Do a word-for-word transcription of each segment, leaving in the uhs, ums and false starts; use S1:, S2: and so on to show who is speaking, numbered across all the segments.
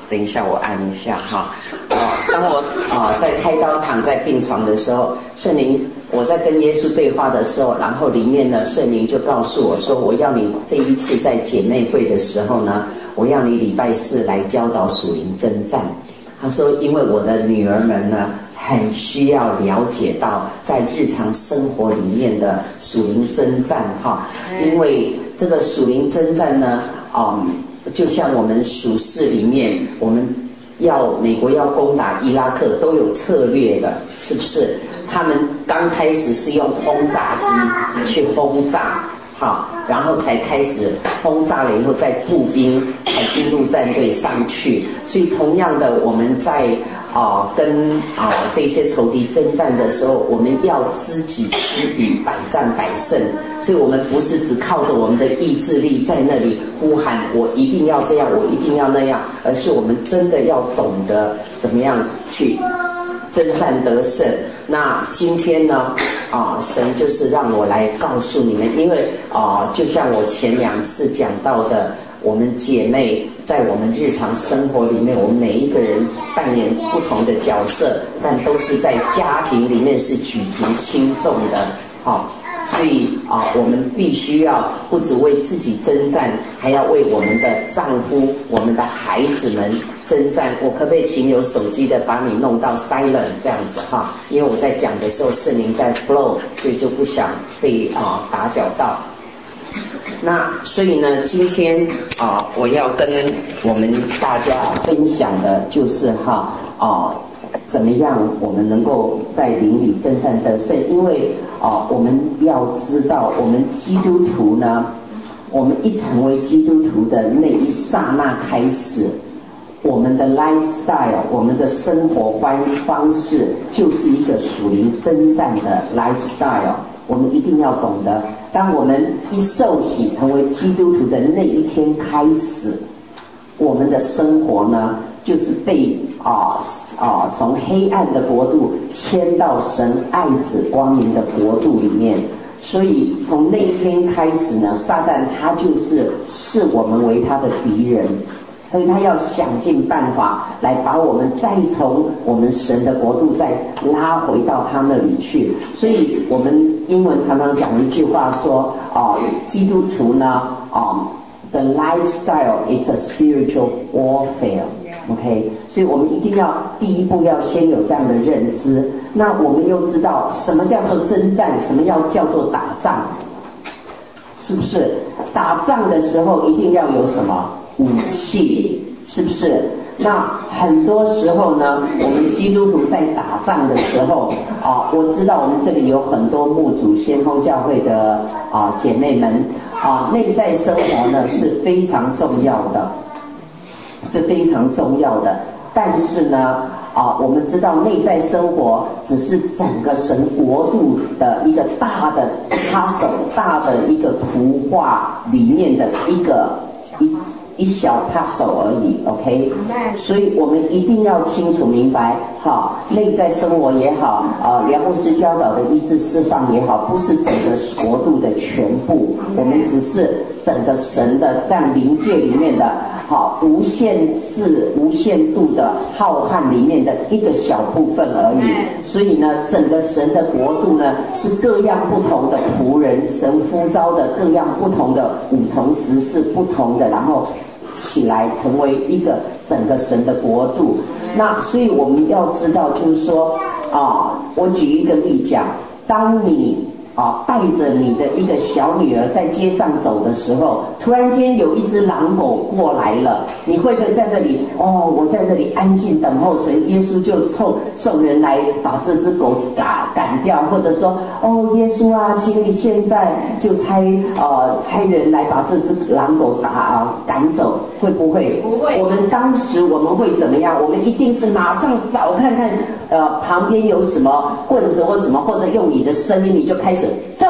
S1: 等一下我按一下哈。哦，当我啊、呃、在开刀躺在病床的时候，圣灵我在跟耶稣对话的时候，然后里面呢圣灵就告诉我说，我要你这一次在姐妹会的时候呢，我要你礼拜四来教导属灵征战。他说因为我的女儿们呢很需要了解到在日常生活里面的属灵征战哈，因为这个属灵征战呢嗯，就像我们属世里面，我们要美国要攻打伊拉克都有策略的，是不是？他们刚开始是用轰炸机去轰炸，好，然后才开始轰炸了以后，再步兵才进入战队上去。所以同样的，我们在啊、呃、跟啊、呃、这些仇敌征战的时候，我们要知己知彼，百战百胜。所以我们不是只靠着我们的意志力在那里呼喊我一定要这样，我一定要那样，而是我们真的要懂得怎么样去征战得胜。那今天呢啊、呃，神就是让我来告诉你们，因为啊、呃，就像我前两次讲到的，我们姐妹在我们日常生活里面，我们每一个人扮演不同的角色，但都是在家庭里面是举足轻重的，好。所以啊，我们必须要不只为自己征战，还要为我们的丈夫、我们的孩子们征战。我可不可以请有手机的把你弄到 silent 这样子哈？因为我在讲的时候圣灵在 flow， 所以就不想被啊打搅到。那所以呢，今天啊，我要跟我们大家分享的就是哈啊。怎么样我们能够在灵里征战得胜？因为啊、呃，我们要知道，我们基督徒呢，我们一成为基督徒的那一刹那开始，我们的 lifestyle， 我们的生活方方式就是一个属灵征战的 lifestyle。我们一定要懂得，当我们一受洗成为基督徒的那一天开始，我们的生活呢，就是被啊啊从黑暗的国度迁到神爱子光明的国度里面。所以从那一天开始呢，撒旦他就是视我们为他的敌人，所以他要想尽办法来把我们再从我们神的国度再拉回到他那里去。所以我们英文常常讲一句话说啊，基督徒呢啊The lifestyle is a spiritual warfare. OK， 所以我们一定要第一步要先有这样的认知。那我们又知道什么叫做征战，什么要叫做打仗，是不是？打仗的时候一定要有什么武器，是不是？那很多时候呢，我们基督徒在打仗的时候啊，我知道我们这里有很多牧主先锋教会的啊姐妹们啊，内在生活呢是非常重要的，是非常重要的。但是呢啊，我们知道内在生活只是整个神国度的一个大的puzzle，大的一个图画里面的一个一。一小 puzzle 而已 ，OK， 所以我们一定要清楚明白，哈，内在生活也好，啊，梁牧师教导的医治释放也好，不是整个国度的全部，我们只是整个神的在灵界里面的，好无限制、无限度的浩瀚里面的一个小部分而已。所以呢，整个神的国度呢，是各样不同的仆人，神呼召的各样不同的五重职事，不同的，然后起来成为一个整个神的国度。那所以我们要知道，就是说啊，我举一个例讲，当你啊带着你的一个小女儿在街上走的时候，突然间有一只狼狗过来了，你会不会在这里哦，我在这里安静等候神，耶稣就凑众人来把这只狗打赶掉，或者说哦耶稣啊，请你现在就差呃差人来把这只狼狗打啊赶走，会不会？不会。我们当时我们会怎么样？我们一定是马上找看看呃旁边有什么棍子或什么，或者用你的声音你就开始走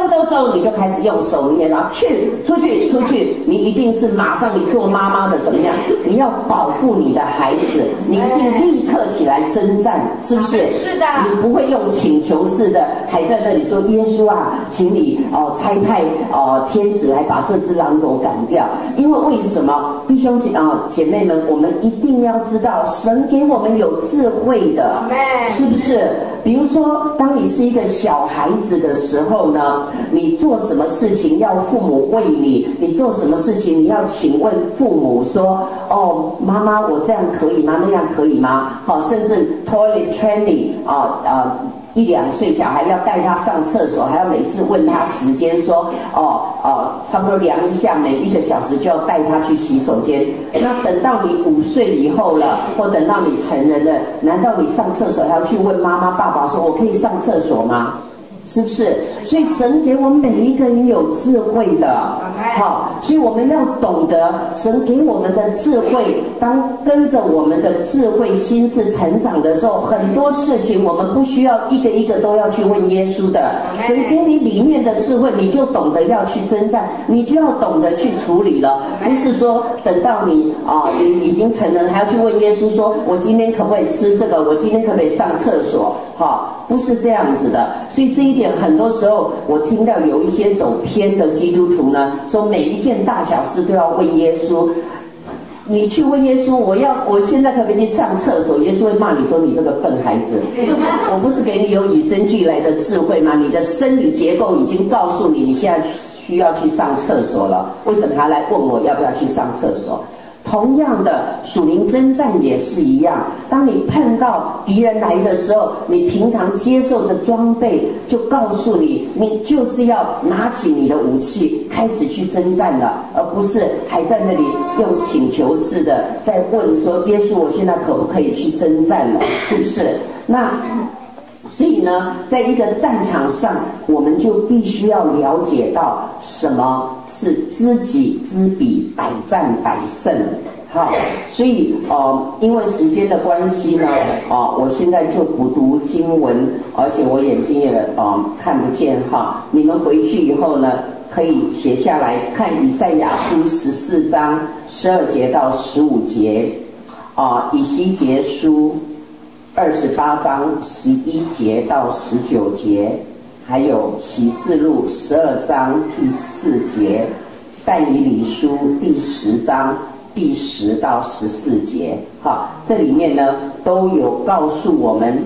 S1: 走走，你就开始用手捏，然后去出去出去，你一定是马上你做妈妈的怎么样？你要保护你的孩子，你一定立刻起来征战，是不是？
S2: 是的。
S1: 你不会用请求式的，还在那里说耶稣啊，请你哦差派哦天使来把这只狼狗赶掉。因为为什么？弟兄姐啊姐妹们，我们一定要知道，神给我们有智慧的，是不是？比如说，当你是一个小孩子的时候呢，你做什么事情要父母喂你，你做什么事情你要请问父母说，哦，妈妈，我这样可以吗？那样可以吗？好，甚至 toilet training 啊啊。一两岁小孩要带他上厕所，还要每次问他时间，说哦哦，差不多量一下，每一个小时就要带他去洗手间。那等到你五岁以后了，或等到你成人了，难道你上厕所还要去问妈妈爸爸说，我可以上厕所吗？是不是？所以神给我们每一个人有智慧的，好，所以我们要懂得神给我们的智慧，当跟着我们的智慧心智成长的时候，很多事情我们不需要一个一个都要去问耶稣的，神给你里面的智慧，你就懂得要去征战，你就要懂得去处理了，不是说等到你啊你已经成人还要去问耶稣说，我今天可不可以吃这个，我今天可不可以上厕所，好，不是这样子的。所以这一点很多时候我听到有一些走偏的基督徒呢，说每一件大小事都要问耶稣，你去问耶稣，我要我现在可不可以去上厕所？耶稣会骂你说，你这个笨孩子，我不是给你有与生俱来的智慧吗？你的生理结构已经告诉你，你现在需要去上厕所了，为什么还来问我要不要去上厕所？同样的，属灵征战也是一样，当你碰到敌人来的时候，你平常接受的装备就告诉你，你就是要拿起你的武器开始去征战了，而不是还在那里用请求式的在问说，耶稣我现在可不可以去征战了，是不是？那所以呢，在一个战场上，我们就必须要了解到什么是知己知彼，百战百胜。好，所以呃，因为时间的关系呢，啊、呃，我现在就不读经文，而且我眼睛也呃看不见哈。你们回去以后呢，可以写下来看以赛亚书十四章十二节到十五节，啊、呃，以西结书二十八章十一节到十九节，还有启示录十二章第四节，但以理书第十章第十到十四节。好，这里面呢都有告诉我们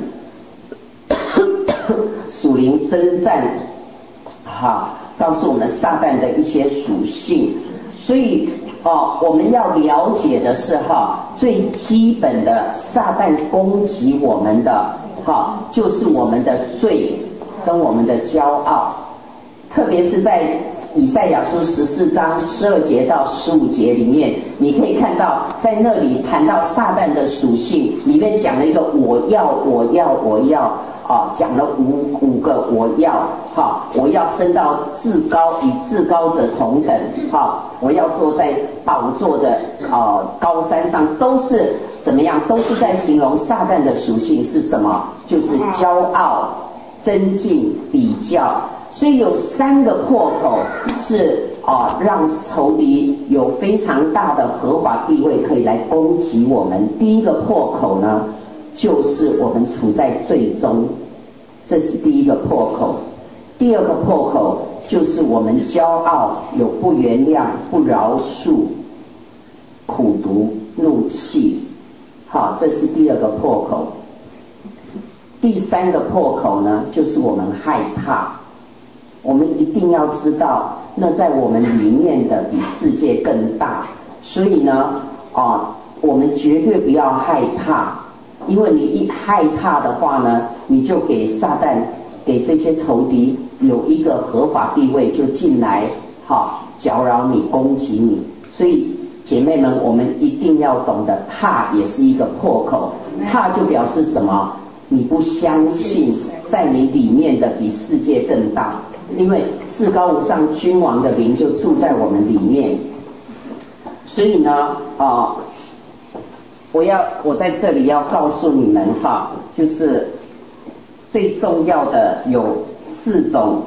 S1: 属灵征战，好，告诉我们撒旦的一些属性。所以哦，我们要了解的是哈，最基本的撒旦攻击我们的哈，就是我们的罪跟我们的骄傲。特别是在以赛亚书十四章十二节到十五节里面，你可以看到在那里谈到撒旦的属性，里面讲了一个我要我要我要啊，讲了五五个我要，好，我要升到至高，与至高者同等，好，我要坐在宝座的啊高山上，都是怎么样？都是在形容撒旦的属性是什么？就是骄傲、争竞、比较。所以有三个破口是啊，让仇敌有非常大的合法地位可以来攻击我们。第一个破口呢，就是我们处在罪中，这是第一个破口。第二个破口就是我们骄傲，有不原谅、不饶恕、苦毒、怒气，好，这是第二个破口。第三个破口呢，就是我们害怕。我们一定要知道，那在我们里面的比世界更大，所以呢，啊，我们绝对不要害怕，因为你一害怕的话呢，你就给撒旦、给这些仇敌有一个合法地位，就进来，好，搅扰你、攻击你。所以姐妹们，我们一定要懂得，怕也是一个破口，怕就表示什么？你不相信在你里面的比世界更大。因为至高无上君王的灵就住在我们里面，所以呢，啊，我要我在这里要告诉你们哈，就是最重要的有四种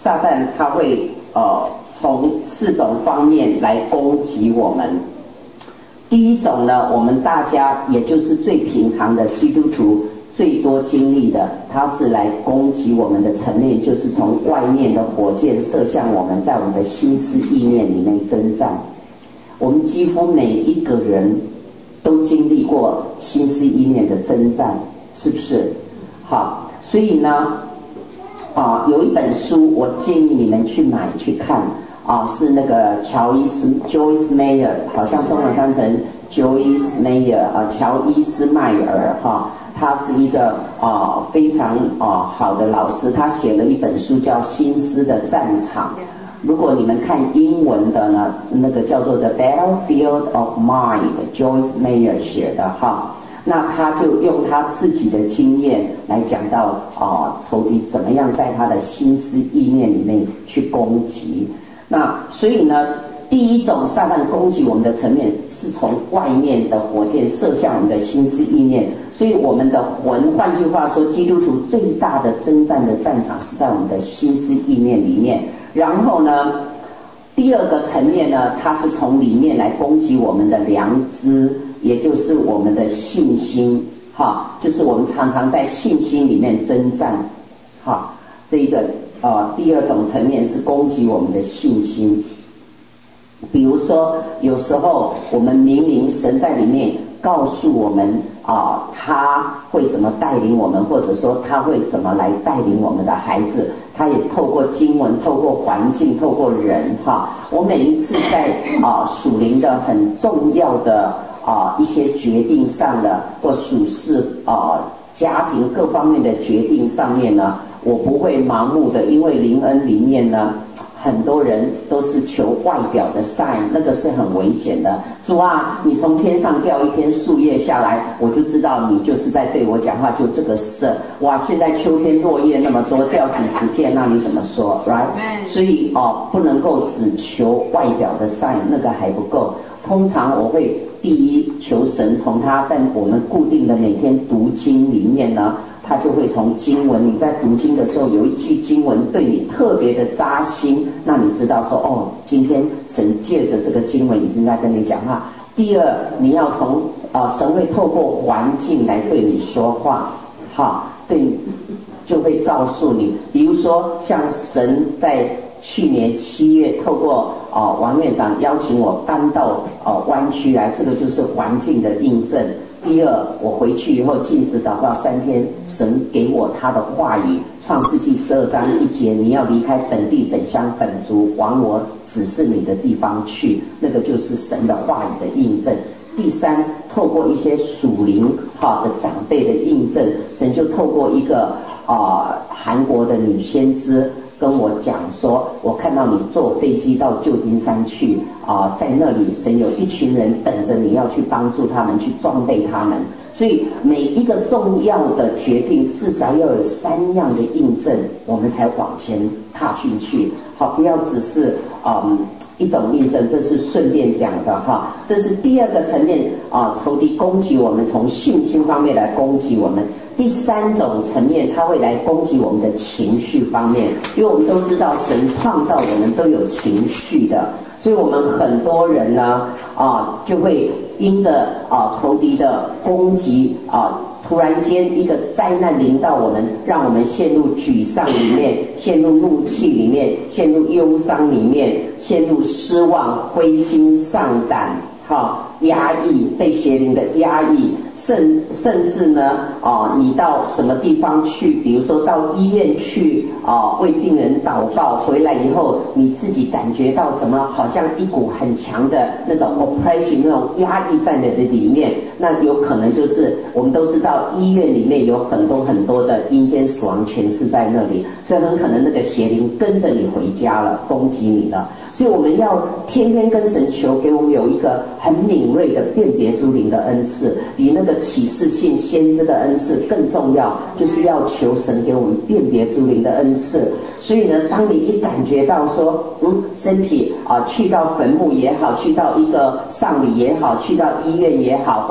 S1: 撒旦他会呃从四种方面来攻击我们。第一种呢，我们大家也就是最平常的基督徒最多经历的，它是来攻击我们的层面，就是从外面的火箭射向我们，在我们的心思意念里面征战。我们几乎每一个人都经历过心思意念的征战，是不是？好，所以呢啊，有一本书我建议你们去买去看啊，是那个乔伊斯 Joyce Meyer， 好像中文翻成 Joyce Meyer 啊，乔伊斯迈尔哈，他是一个啊非常啊好的老师，他写了一本书叫《心思的战场》。如果你们看英文的呢，那个叫做 The Battlefield of Mind，Joyce Meyer 写的哈。那他就用他自己的经验来讲到啊，仇敌怎么样在他的心思意念里面去攻击。那所以呢，第一种撒旦攻击我们的层面是从外面的火箭射向我们的心思意念，所以我们的魂，换句话说，基督徒最大的征战的战场是在我们的心思意念里面。然后呢，第二个层面呢，它是从里面来攻击我们的良知，也就是我们的信心，哈，就是我们常常在信心里面征战，哈，这一个呃第二种层面是攻击我们的信心。比如说，有时候我们明明神在里面告诉我们啊，他会怎么带领我们，或者说他会怎么来带领我们的孩子，他也透过经文、透过环境、透过人哈。我每一次在啊属灵的很重要的啊一些决定上的，或属事啊家庭各方面的决定上面呢，我不会盲目的，因为灵恩里面呢，很多人都是求外表的 sign， 那个是很危险的。主啊，你从天上掉一片树叶下来，我就知道你就是在对我讲话，就这个事。哇，现在秋天落叶那么多，掉几十片，那你怎么说 ，right？ 所以哦，不能够只求外表的 sign， 那个还不够。通常我会第一求神从他在我们固定的每天读经里面呢，他就会从经文，你在读经的时候有一句经文对你特别的扎心，那你知道说哦，今天神借着这个经文已经在跟你讲话。第二，你要从啊、呃、神会透过环境来对你说话，哈，对，就会告诉你，比如说像神在去年七月透过哦王院长邀请我搬到哦湾区来，这个就是环境的印证。第二，我回去以后禁食祷告三天，神给我他的话语，创世纪十二章一节，你要离开本地本乡本族，往我指示你的地方去，那个就是神的话语的印证。第三，透过一些属灵哈的长辈的印证，神就透过一个啊韩国的女先知跟我讲说，我看到你坐飞机到旧金山去啊、呃，在那里神有一群人等着你要去帮助他们，去装备他们。所以每一个重要的决定至少要有三样的印证，我们才往前踏进去。好，不要只是嗯一种印证，这是顺便讲的哈。这是第二个层面啊，仇敌攻击我们，从信心方面来攻击我们。第三种层面，它会来攻击我们的情绪方面，因为我们都知道神创造我们都有情绪的，所以我们很多人呢啊就会因着啊仇敌的攻击啊，突然间一个灾难临到我们，让我们陷入沮丧里面，陷入怒气里面，陷入忧伤里面，陷入失望、灰心丧胆。好，压抑，被邪灵的压抑，甚甚至呢，啊，你到什么地方去，比如说到医院去啊，为病人祷告，回来以后你自己感觉到怎么好像一股很强的那种 oppression 那种压抑在你的里面，那有可能就是我们都知道医院里面有很多很多的阴间死亡权势在那里，所以很可能那个邪灵跟着你回家了，攻击你了。所以我们要天天跟神求，给我们有一个很敏锐的辨别诸灵的恩赐，比那个启示性先知的恩赐更重要，就是要求神给我们辨别诸灵的恩赐。所以呢，当你一感觉到说嗯身体啊去到坟墓也好，去到一个丧礼也好，去到医院也好，或者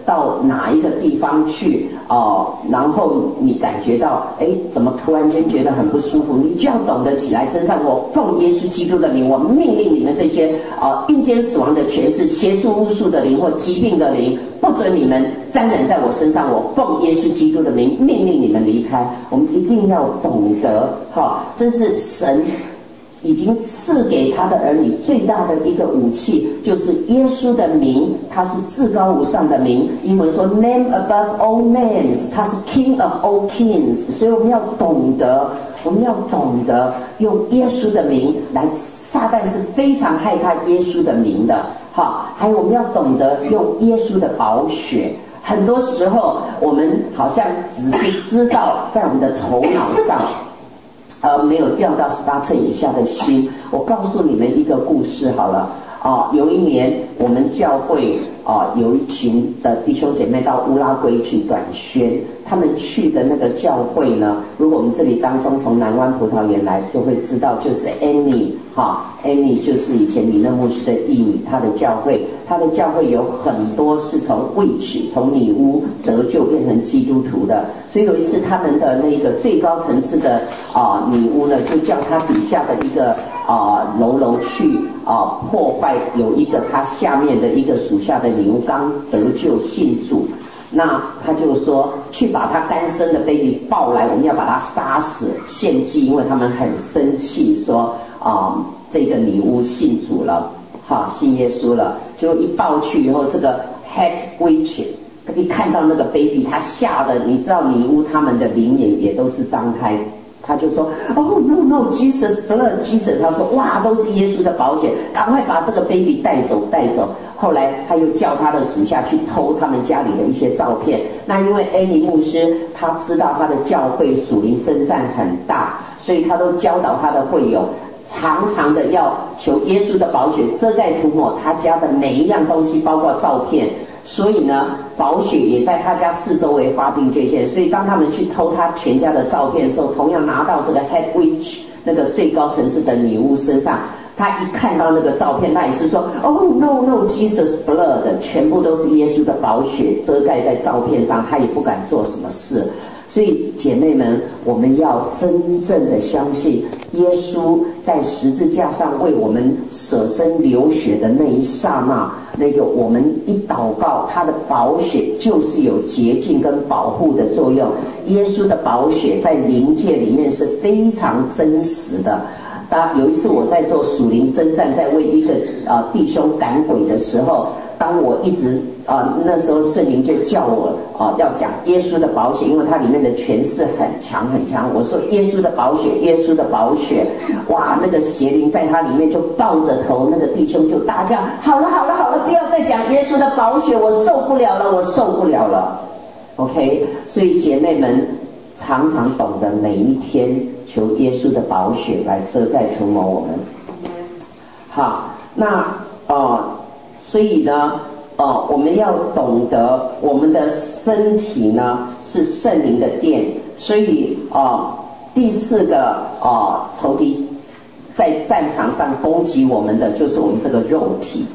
S1: 到哪一个地方去哦、呃，然后你感觉到哎，怎么突然间觉得很不舒服，你就要懂得起来征战。我奉耶稣基督的名，我命令你们这些啊阴间死亡的权势、邪术巫术的灵或疾病的灵，不准你们沾染在我身上。我奉耶稣基督的名命令你们离开。我们一定要懂得哈，这是神已经赐给他的儿女最大的一个武器，就是耶稣的名，他是至高无上的名。英文说 name above all names， 他是 king of all kings。所以我们要懂得，我们要懂得用耶稣的名来，撒旦是非常害怕耶稣的名的。好，还有我们要懂得用耶稣的宝血。很多时候我们好像只是知道在我们的头脑上呃，没有掉到十八寸以下的心。我告诉你们一个故事好了啊、呃，有一年我们教会啊、呃、有一群的弟兄姐妹到乌拉圭去短宣，他们去的那个教会呢，如果我们这里当中从南湾葡萄园来，就会知道就是 Annie 哈 ，Annie 就是以前李嫩牧师的义女，她的教会，她的教会有很多是从witch从女巫得救变成基督徒的，所以有一次他们的那个最高层次的啊、呃、女巫呢，就叫她底下的一个啊、呃、喽喽去啊、呃、破坏有一个她下面的一个属下的女巫刚得救信主。那他就说去把他干生的 baby 抱来，我们要把他杀死献祭，因为他们很生气说啊、呃、这个女巫信主了，好信耶稣了。结果一抱去以后，这个 head witch 一看到那个 baby， 他吓得你知道女巫他们的灵眼也都是张开，他就说哦 no no Jesus blood Jesus， 他说哇都是耶稣的宝血，赶快把这个 baby 带走带走。后来他又叫他的属下去偷他们家里的一些照片。那因为安妮牧师他知道他的教会属灵征战很大，所以他都教导他的会友常常的要求耶稣的宝血遮盖涂抹他家的每一样东西，包括照片。所以呢宝血也在他家四周围划定界限，所以当他们去偷他全家的照片的时候，同样拿到这个 head witch 那个最高层次的女巫身上，他一看到那个照片，他也是说哦 no no Jesus blood， 全部都是耶稣的宝血遮盖在照片上，他也不敢做什么事。所以姐妹们，我们要真正的相信耶稣在十字架上为我们舍身流血的那一刹那，那个我们一祷告，他的宝血就是有洁净跟保护的作用。耶稣的宝血在灵界里面是非常真实的。当有一次我在做属灵征战，在为一个呃弟兄赶鬼的时候，当我一直啊、呃、那时候圣灵就叫我啊、呃、要讲耶稣的宝血，因为它里面的权势很强很强。我说耶稣的宝血，耶稣的宝血，哇，那个邪灵在它里面就抱着头，那个弟兄就大叫好了好了好了，不要再讲耶稣的宝血，我受不了了，我受不了了。OK， 所以姐妹们常常懂得每一天求耶稣的宝血来遮盖涂抹我们。好，那呃，所以呢，呃，我们要懂得我们的身体呢是圣灵的殿，所以呃，第四个呃仇敌在战场上攻击我们的就是我们这个肉体。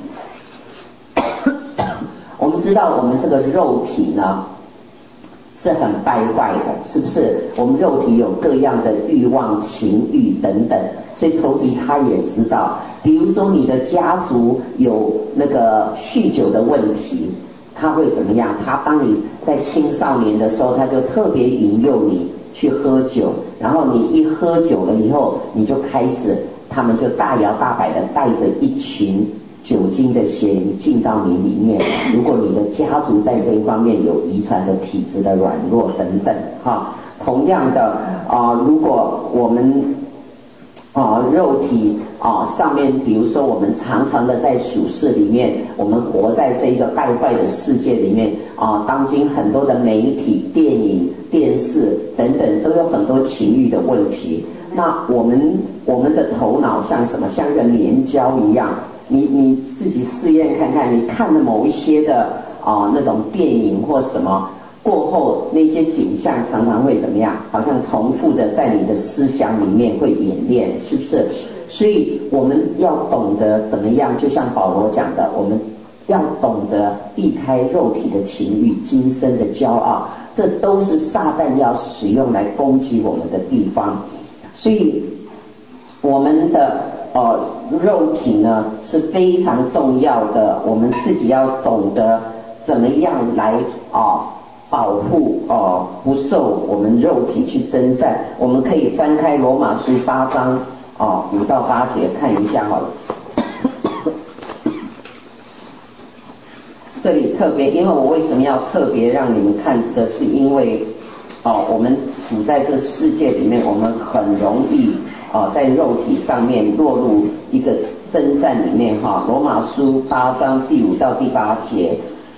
S1: 我们知道我们这个肉体呢是很败坏的，是不是？我们肉体有各样的欲望、情欲等等，所以仇敌他也知道。比如说你的家族有那个酗酒的问题，他会怎么样？他当你在青少年的时候，他就特别引诱你去喝酒，然后你一喝酒了以后，你就开始，他们就大摇大摆的带着一群酒精的邪灵进到你里面。如果你的家族在这一方面有遗传的体质的软弱等等哈，同样的啊、呃，如果我们啊、呃、肉体啊、呃、上面，比如说我们常常的在属世里面，我们活在这个败坏的世界里面啊、呃，当今很多的媒体、电影、电视等等都有很多情欲的问题。那我们我们的头脑像什么？像一个粘胶一样。你你自己试验看看，你看了某一些的啊、呃、那种电影或什么过后，那些景象常常会怎么样？好像重复的在你的思想里面会演练，是不是？所以我们要懂得怎么样，就像保罗讲的，我们要懂得避开肉体的情欲、今生的骄傲，这都是撒旦要使用来攻击我们的地方。所以我们的呃肉体呢是非常重要的，我们自己要懂得怎么样来啊、呃、保护哦、呃、不受我们肉体去征战。我们可以翻开罗马书八章哦五到八节看一下好了。这里特别，因为我为什么要特别让你们看这个，是因为哦我们处在这世界里面，我们很容易哦在肉体上面落入一个征战里面哈。罗马书八章第五到第八节，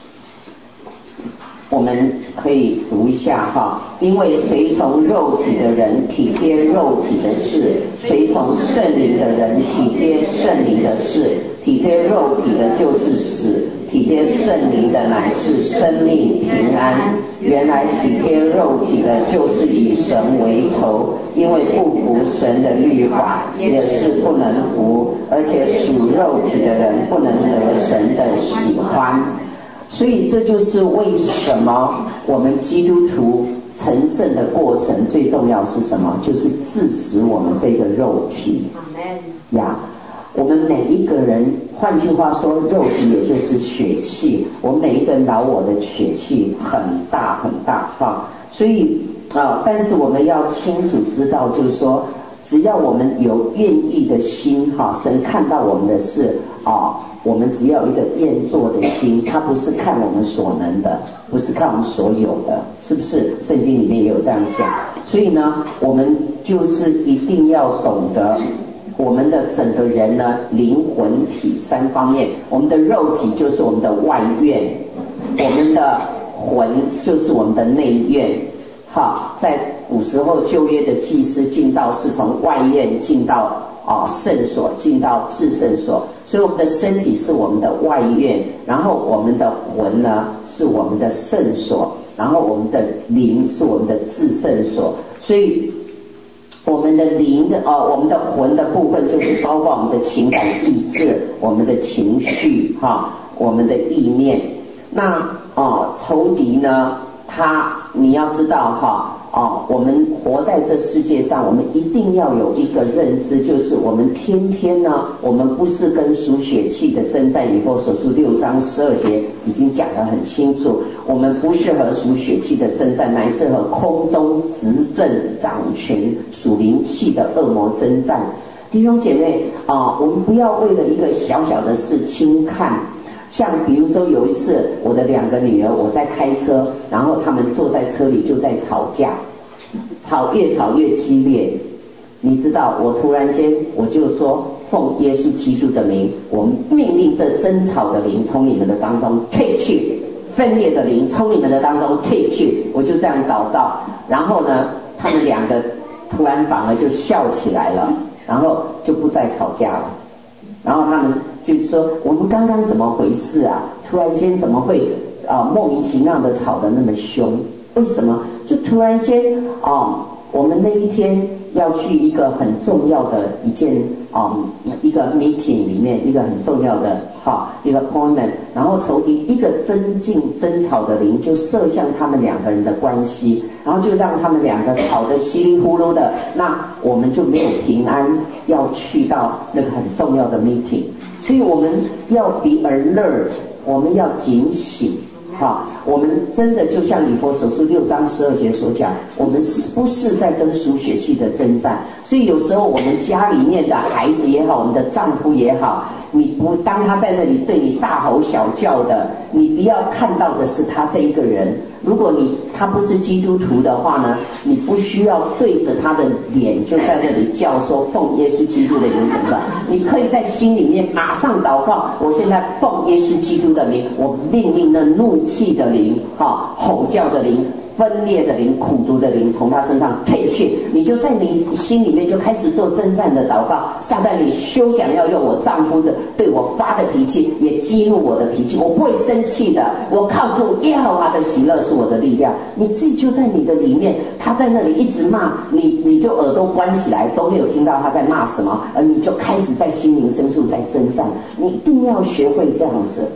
S1: 我们可以读一下哈。因为随从肉体的人体贴肉体的事，随从圣灵的人体贴圣灵的事。体贴肉体的就是死，体贴圣灵的乃是生命平安。原来体贴肉体的就是以神为仇，因为不服神的律法，也是不能服，而且属肉体的人不能得神的喜欢。所以这就是为什么我们基督徒成圣的过程最重要是什么？就是治死我们这个肉体呀。我们每一个人，换句话说，肉体也就是血气，我们每一个人老我的血气很大很大放，所以啊，但是我们要清楚知道，就是说，只要我们有愿意的心哈，神看到我们的事啊，我们只要有一个愿做的心，他不是看我们所能的，不是看我们所有的，是不是？圣经里面也有这样讲，所以呢，我们就是一定要懂得。我们的整个人呢，灵魂体三方面，我们的肉体就是我们的外院，我们的魂就是我们的内院。好，在古时候旧约的祭司进到是从外院进到啊圣所，进到至圣所，所以我们的身体是我们的外院，然后我们的魂呢是我们的圣所，然后我们的灵是我们的至圣所，所以。我们的灵的哦，我们的魂的部分就是包括我们的情感意志、我们的情绪哈、我们的意念。那哦，仇敌呢，他你要知道哈哦，我们活在这世界上，我们一定要有一个认知，就是我们天天呢，我们不是跟属血气的征战。以后所述六章十二节已经讲得很清楚，我们不是和属血气的征战，乃是和空中执政掌权属灵气的恶魔征战。弟兄姐妹啊，我们不要为了一个小小的事轻看。像比如说有一次我的两个女儿，我在开车，然后他们坐在车里就在吵架，吵越吵越激烈。你知道我突然间我就说，奉耶稣基督的名，我命令这争吵的灵从你们的当中退去，分裂的灵从你们的当中退去。我就这样祷告，然后呢他们两个突然反而就笑起来了，然后就不再吵架了。然后他们就说，我们刚刚怎么回事啊？突然间怎么会啊、呃、莫名其妙的吵得那么凶？为什么？就突然间啊、呃，我们那一天要去一个很重要的一件啊、呃、一个 meeting 里面，一个很重要的哈一个 appointment， 然后仇敌一个增进争吵的灵就射向他们两个人的关系，然后就让他们两个吵得稀里呼噜的，那我们就没有平安要去到那个很重要的 meeting。 所以我们要 be alert， 我们要警醒哈，我们真的就像以弗所书六章十二节所讲，我们是不是在跟属血气的征战？所以有时候我们家里面的孩子也好，我们的丈夫也好，你不当他在那里对你大吼小叫的，你不要看到的是他这一个人。如果你他不是基督徒的话呢，你不需要对着他的脸就在那里叫说奉耶稣基督的名怎么办？你可以在心里面马上祷告，我现在奉耶稣基督的名，我命令那怒气的灵、啊、吼叫的灵、分裂的灵、苦毒的灵从他身上退去。你就在你心里面就开始做征战的祷告，撒旦你休想要用我丈夫的对我发的脾气也激怒我的脾气，我不会生气的，我靠住耶和华的喜乐是我的力量。你自己就在你的里面，他在那里一直骂你，你就耳朵关起来都没有听到他在骂什么，而你就开始在心灵深处在征战。你一定要学会这样子，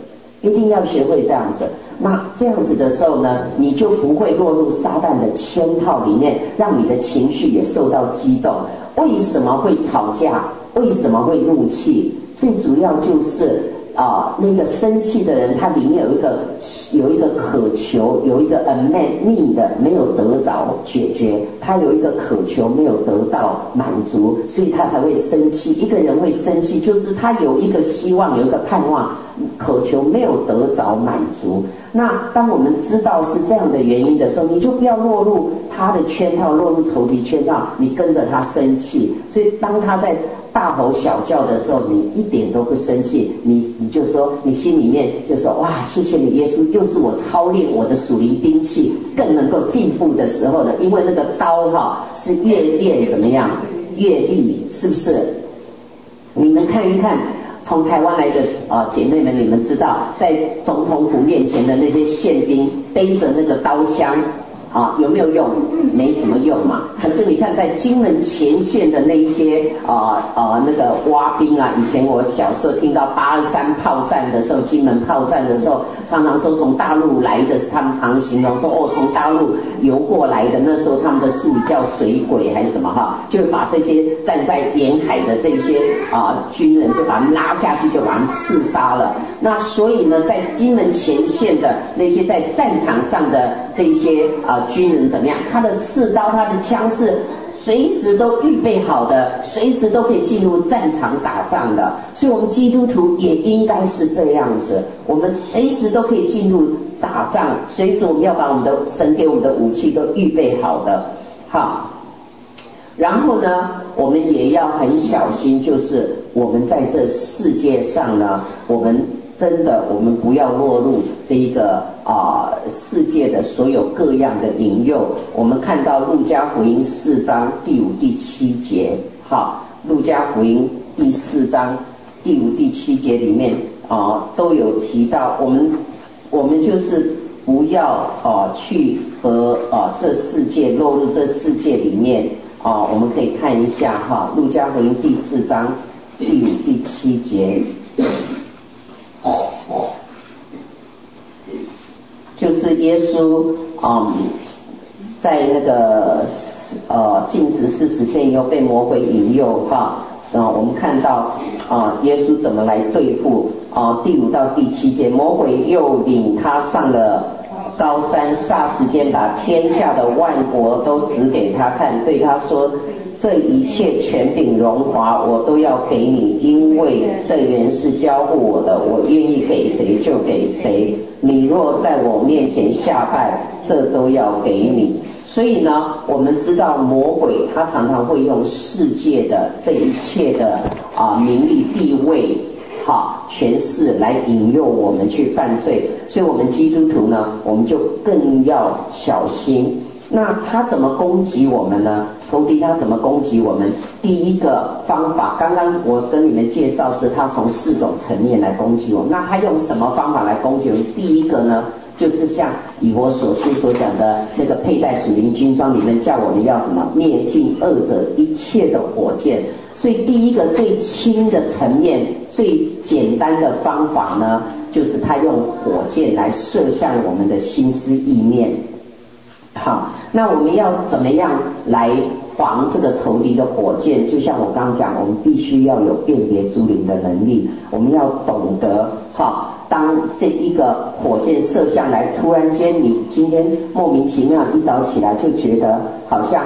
S1: 一定要学会这样子。那这样子的时候呢，你就不会落入撒旦的圈套里面，让你的情绪也受到激动。为什么会吵架？为什么会怒气？最主要就是啊、呃，那个生气的人，他里面有一个有一个渴求，有一个 unmet need 的没有得着解决，他有一个渴求没有得到满足，所以他才会生气。一个人会生气，就是他有一个希望，有一个盼望，渴求没有得着满足。那当我们知道是这样的原因的时候，你就不要落入他的圈套，落入仇敌圈套，你跟着他生气。所以当他在大吼小叫的时候，你一点都不生气，你你就说，你心里面就说，哇，谢谢你耶稣，又是我操练我的属灵兵器更能够进步的时候了。因为那个刀哈是越练怎么样越利，是不是？你们看一看从台湾来的啊、呃、姐妹们，你们知道在总统府面前的那些宪兵背着那个刀枪啊，有没有用？没什么用嘛。可是你看在金门前线的那一些啊啊那个蛙兵啊，以前我小时候听到八二三炮战的时候，金门炮战的时候，常常说从大陆来的，他们常形容说哦，从大陆游过来的，那时候他们的术语叫水鬼还是什么哈，就把这些站在沿海的这些啊军人就把他们拉下去，就把他们刺杀了。那所以呢，在金门前线的那些在战场上的这些啊军人怎么样？他的刺刀，他的枪是随时都预备好的，随时都可以进入战场打仗的。所以我们基督徒也应该是这样子，我们随时都可以进入打仗，随时我们要把我们的神给我们的武器都预备好的。好，然后呢，我们也要很小心，就是我们在这世界上呢，我们真的我们不要落入这一个啊、呃、世界的所有各样的引诱。我们看到路加福音四章第五第七节，好，路加福音第四章第五第七节里面啊、呃、都有提到，我们我们就是不要啊、呃、去和啊、呃、这世界落入这世界里面啊、呃，我们可以看一下哈，路加福音第四章第五第七节。就是耶稣嗯，在那个呃禁食四十天以后被魔鬼引诱哈，呃我们看到啊、呃、耶稣怎么来对付啊、呃、第五到第七节，魔鬼又领他上了高山，霎时间把天下的万国都指给他看，对他说，这一切权柄荣华我都要给你，因为这原是交付我的，我愿意给谁就给谁，你若在我面前下拜，这都要给你。所以呢，我们知道魔鬼他常常会用世界的这一切的啊名利地位好权势来引诱我们去犯罪，所以我们基督徒呢，我们就更要小心。那他怎么攻击我们呢？仇敌他怎么攻击我们？第一个方法，刚刚我跟你们介绍是他从四种层面来攻击我们。那他用什么方法来攻击我们？第一个呢，就是像以我所书所讲的那个佩戴属灵军装里面叫我们要什么？灭尽恶者一切的火箭。所以第一个最轻的层面，最简单的方法呢，就是他用火箭来射向我们的心思意念。好，那我们要怎么样来防这个仇敌的火箭？就像我刚刚讲，我们必须要有辨别诸灵的能力，我们要懂得哈，当这一个火箭射向来，突然间你今天莫名其妙一早起来就觉得好像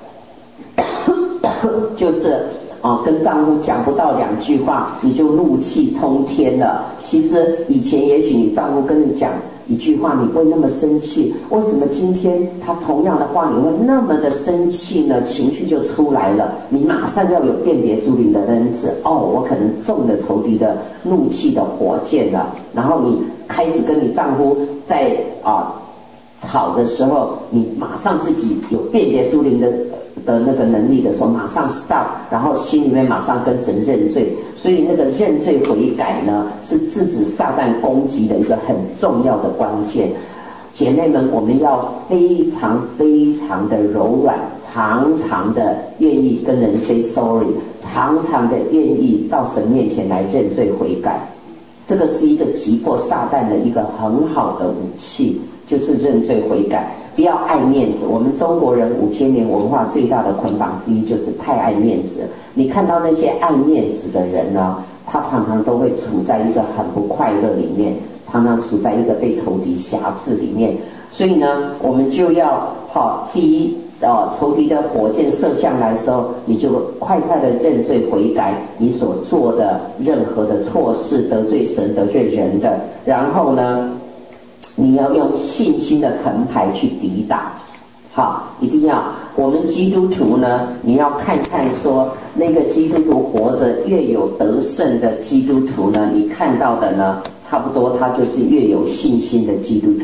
S1: 就是啊，跟丈夫讲不到两句话，你就怒气冲天了。其实以前也许你丈夫跟你讲一句话，你不会那么生气，为什么今天他同样的话你会那么的生气呢？情绪就出来了，你马上要有辨别诸灵的恩赐。哦，我可能中了仇敌的怒气的火箭了。然后你开始跟你丈夫在啊吵的时候，你马上自己有辨别诸灵的的那个能力的时候，马上 stop， 然后心里面马上跟神认罪。所以那个认罪悔改呢，是制止撒旦攻击的一个很重要的关键。姐妹们，我们要非常非常的柔软，常常的愿意跟人 say sorry， 常常的愿意到神面前来认罪悔改。 这个是一个击破撒旦的一个很好的武器，就是认罪悔改，不要爱面子。我们中国人五千年文化最大的捆绑之一就是太爱面子。你看到那些爱面子的人呢，他常常都会处在一个很不快乐里面，常常处在一个被仇敌辖制里面。所以呢，我们就要好，第一呃，仇敌的火箭射向来的时候，你就快快的认罪悔改你所做的任何的错事，得罪神得罪人的。然后呢，你要用信心的藤牌去抵挡。好，一定要，我们基督徒呢，你要看看说那个基督徒活着越有得胜的基督徒呢，你看到的呢，差不多他就是越有信心的基督徒。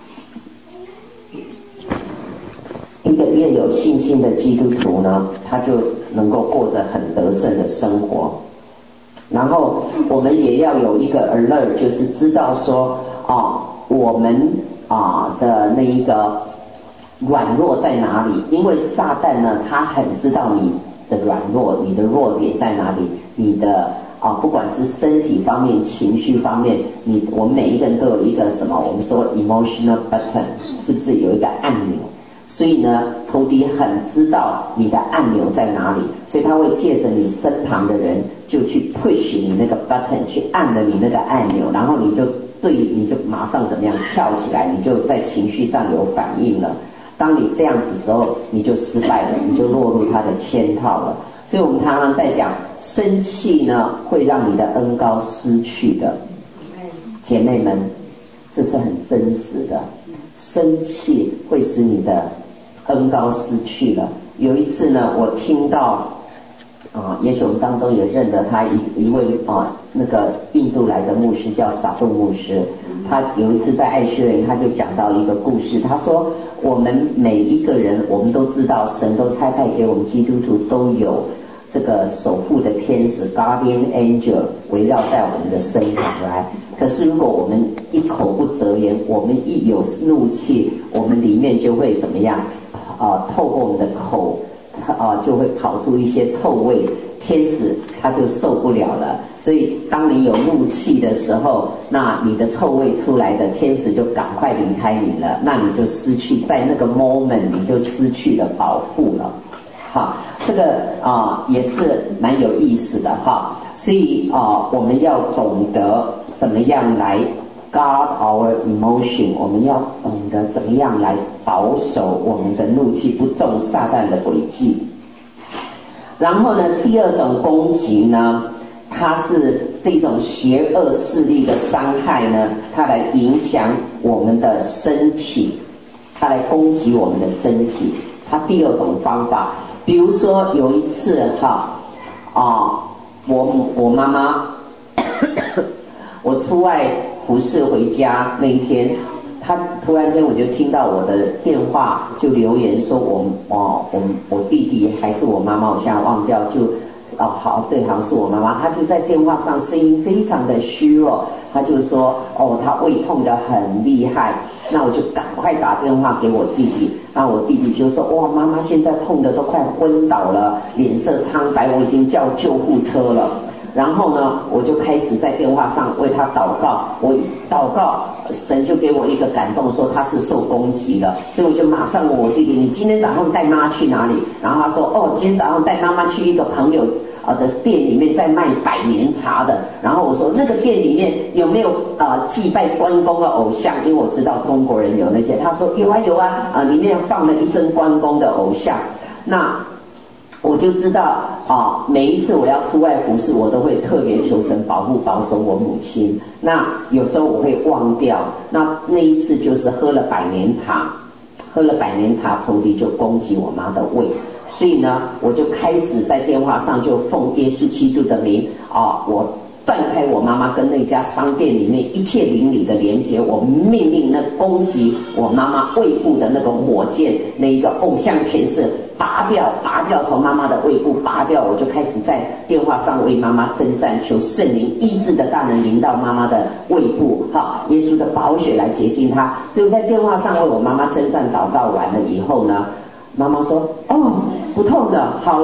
S1: 一个越有信心的基督徒呢，他就能够过着很得胜的生活。然后我们也要有一个 alert， 就是知道说啊，我们啊的那一个软弱在哪里？因为撒旦呢，他很知道你的软弱，你的弱点在哪里，你的啊，不管是身体方面、情绪方面，你我们每一个人都有一个什么？我们说 emotional button， 是不是有一个按钮？所以呢，仇敌很知道你的按钮在哪里，所以他会借着你身旁的人，就去 push 你那个 button， 去按了你那个按钮，然后你就对，你就马上怎么样跳起来，你就在情绪上有反应了。当你这样子的时候，你就失败了，你就落入他的圈套了。所以我们常常在讲，生气呢会让你的恩膏失去的。姐妹们，这是很真实的。生气会使你的恩膏失去了。有一次呢，我听到啊，也许我们当中也认得他一一位啊，那个印度来的牧师叫撒杜牧师。他有一次在爱学园，他就讲到一个故事。他说，我们每一个人，我们都知道，神都差派给我们基督徒都有这个守护的天使 guardian angel 围绕在我们的身旁来。可是如果我们一口不择言，我们一有怒气，我们里面就会怎么样啊？透过我们的口啊，就会跑出一些臭味，天使他就受不了了。所以当你有怒气的时候，那你的臭味出来的，天使就赶快离开你了，那你就失去，在那个 moment 你就失去了保护了。好，这个啊也是蛮有意思的哈。所以啊，我们要懂得怎么样来 guard our emotion， 我们要懂得怎么样来保守我们的怒气，不中撒旦的诡计。然后呢，第二种攻击呢，它是这种邪恶势力的伤害呢，它来影响我们的身体，它来攻击我们的身体。它第二种方法，比如说有一次哈啊，我我妈妈我出外服侍回家那一天，她突然间我就听到我的电话就留言说我哦我我弟弟还是我妈妈，我现在忘掉，就哦好对，好像是我妈妈，她就在电话上声音非常的虚弱，她就说哦她胃痛得很厉害，那我就赶快打电话给我弟弟，那我弟弟就说哇妈妈现在痛得都快昏倒了，脸色苍白，我已经叫救护车了。然后呢，我就开始在电话上为他祷告，我祷告，神就给我一个感动，说他是受攻击了，所以我就马上问我弟弟，你今天早上带妈妈去哪里？然后他说，哦，今天早上带妈妈去一个朋友呃的店里面在卖百年茶的。然后我说，那个店里面有没有呃祭拜关公的偶像？因为我知道中国人有那些。他说有啊有啊，啊、呃、里面放了一尊关公的偶像。那我就知道啊，每一次我要出外服侍，我都会特别求神保护保守我母亲。那有时候我会忘掉，那那一次就是喝了百年茶，喝了百年茶，仇敌就攻击我妈的胃。所以呢，我就开始在电话上就奉耶稣基督的名啊，我断开我妈妈跟那家商店里面一切邻里的连结，我命令那攻击我妈妈胃部的那个火箭，那一个偶像权势拔掉，拔掉，从妈妈的胃部拔掉。我就开始在电话上为妈妈征战，求圣灵医治的大能临到妈妈的胃部，哈，耶稣的宝血来洁净她。所以在电话上为我妈妈征战祷告完了以后呢，妈妈说哦不痛的，好了。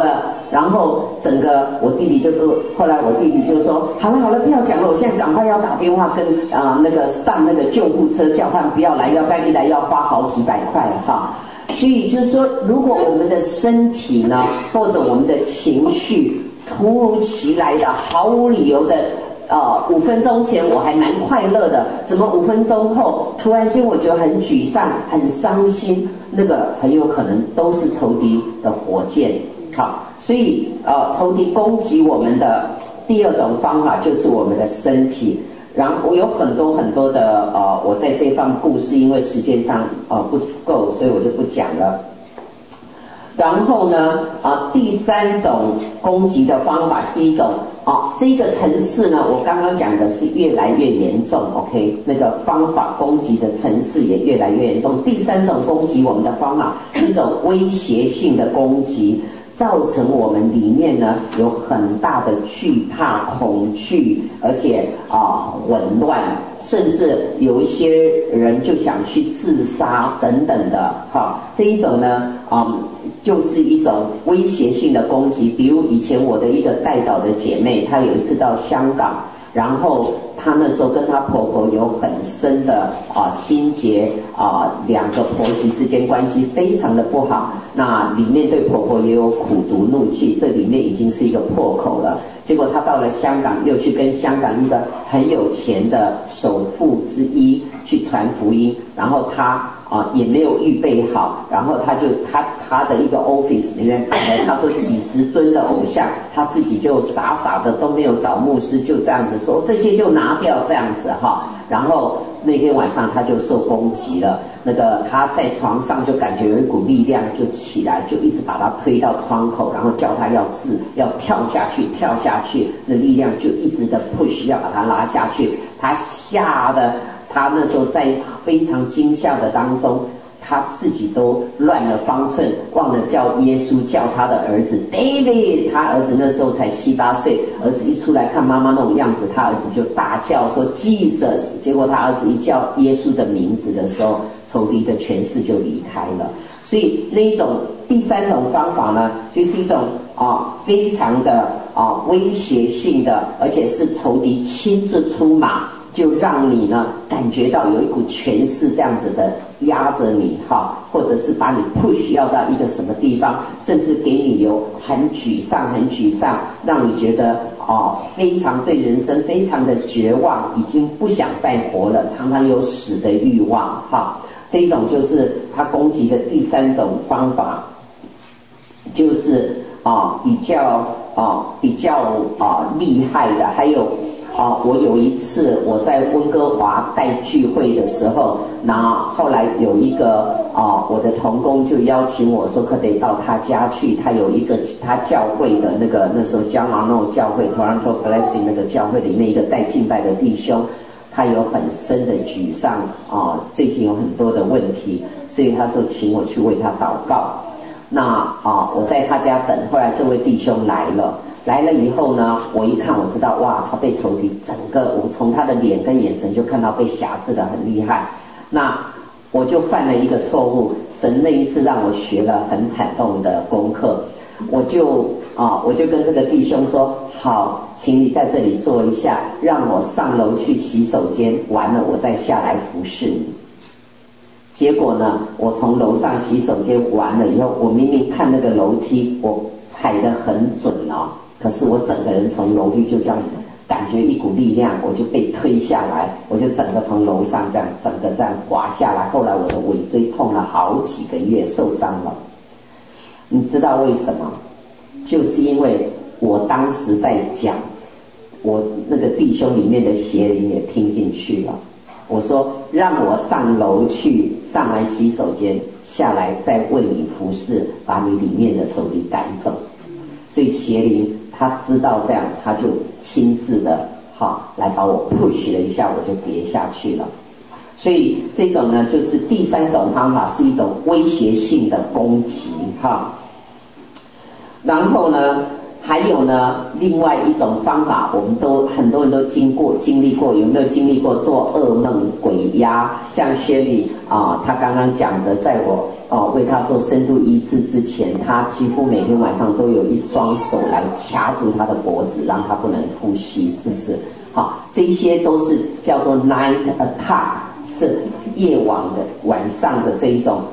S1: 然后整个我弟弟就跟后来我弟弟就说，好了好了，不要讲了，我现在赶快要打电话跟啊、呃、那个上那个救护车，叫他们不要来，要不然一来要花好几百块哈。所以就是说，如果我们的身体呢，或者我们的情绪突如其来的毫无理由的呃五分钟前我还蛮快乐的，怎么五分钟后突然间我就很沮丧很伤心，那个很有可能都是仇敌的火箭。好，所以呃仇敌攻击我们的第二种方法就是我们的身体。然后我有很多很多的呃，我在这方故事，因为时间上呃不够，所以我就不讲了。然后呢啊、呃，第三种攻击的方法是一种啊，这个层次呢，我刚刚讲的是越来越严重 ，OK， 那个方法攻击的层次也越来越严重。第三种攻击我们的方法是一种威胁性的攻击。造成我们里面呢有很大的惧怕、恐惧，而且啊、呃、混乱，甚至有一些人就想去自杀等等的。哈，这一种呢啊、嗯、就是一种威胁性的攻击。比如以前我的一个带导的姐妹，她有一次到香港，然后她那时候跟她婆婆有很深的啊心结啊，两个婆媳之间关系非常的不好，那里面对婆婆也有苦毒怒气，这里面已经是一个破口了。结果她到了香港，又去跟香港一个很有钱的首富之一去传福音，然后她啊也没有预备好，然后她就她她的一个 office 里面摆了她说几十尊的偶像，她自己就傻傻的都没有找牧师，就这样子说这些就拿掉这样子哈。然后那天晚上她就受攻击了，那个她在床上就感觉有一股力量就起来，就一直把她推到窗口，然后叫她要自要跳下去跳下去，那力量就一直的 push 要把她拉下去。她吓得她那时候在非常惊吓的当中，他自己都乱了方寸，忘了叫耶稣，叫他的儿子 David。 他儿子那时候才七八岁，儿子一出来看妈妈那种样子，他儿子就大叫说 Jesus。 结果他儿子一叫耶稣的名字的时候，仇敌的权势就离开了。所以那一种第三种方法呢，就是一种啊非常的啊威胁性的，而且是仇敌亲自出马，就让你呢感觉到有一股权势这样子的压着你哈，或者是把你 push 要到一个什么地方，甚至给你有很沮丧很沮丧，让你觉得哦非常对人生非常的绝望，已经不想再活了，常常有死的欲望哈。这种就是他攻击的第三种方法，就是啊比较啊比较啊厉害的。还有啊，我有一次我在温哥华带聚会的时候，那后来有一个啊，我的同工就邀请我说，可得到他家去，他有一个他教会的那个那时候江马诺教会 Toronto Blessing 那个教会里面一个带敬拜的弟兄，他有很深的沮丧啊，最近有很多的问题，所以他说请我去为他祷告。那啊，我在他家等，后来这位弟兄来了。来了以后呢，我一看我知道哇，他被仇敌整个，我从他的脸跟眼神就看到被辖制的很厉害。那我就犯了一个错误，神那一次让我学了很惨痛的功课。我就啊，我就跟这个弟兄说，好，请你在这里坐一下，让我上楼去洗手间，完了我再下来服侍你。结果呢，我从楼上洗手间完了以后，我明明看那个楼梯，我踩得很准哦。可是我整个人从楼梯就这样感觉一股力量，我就被推下来，我就整个从楼上这样整个这样滑下来。后来我的尾椎痛了好几个月，受伤了。你知道为什么？就是因为我当时在讲，我那个弟兄里面的邪灵也听进去了。我说让我上楼去，上完洗手间下来再为你服侍，把你里面的仇敌赶走。所以邪灵他知道这样，他就亲自的好来把我 push 了一下，我就跌下去了。所以这种呢，就是第三种方法，是一种威胁性的攻击哈。然后呢， 还有呢，另外一种方法，我们都很多人都经过经历过，有没有经历过做噩梦、鬼压？像薛丽啊，他刚刚讲的，在我哦、啊、为他做深度医治之前，他几乎每天晚上都有一双手来掐住他的脖子，让他不能呼吸，是不是？好，这些都是叫做 night attack， 是夜晚的晚上的这一种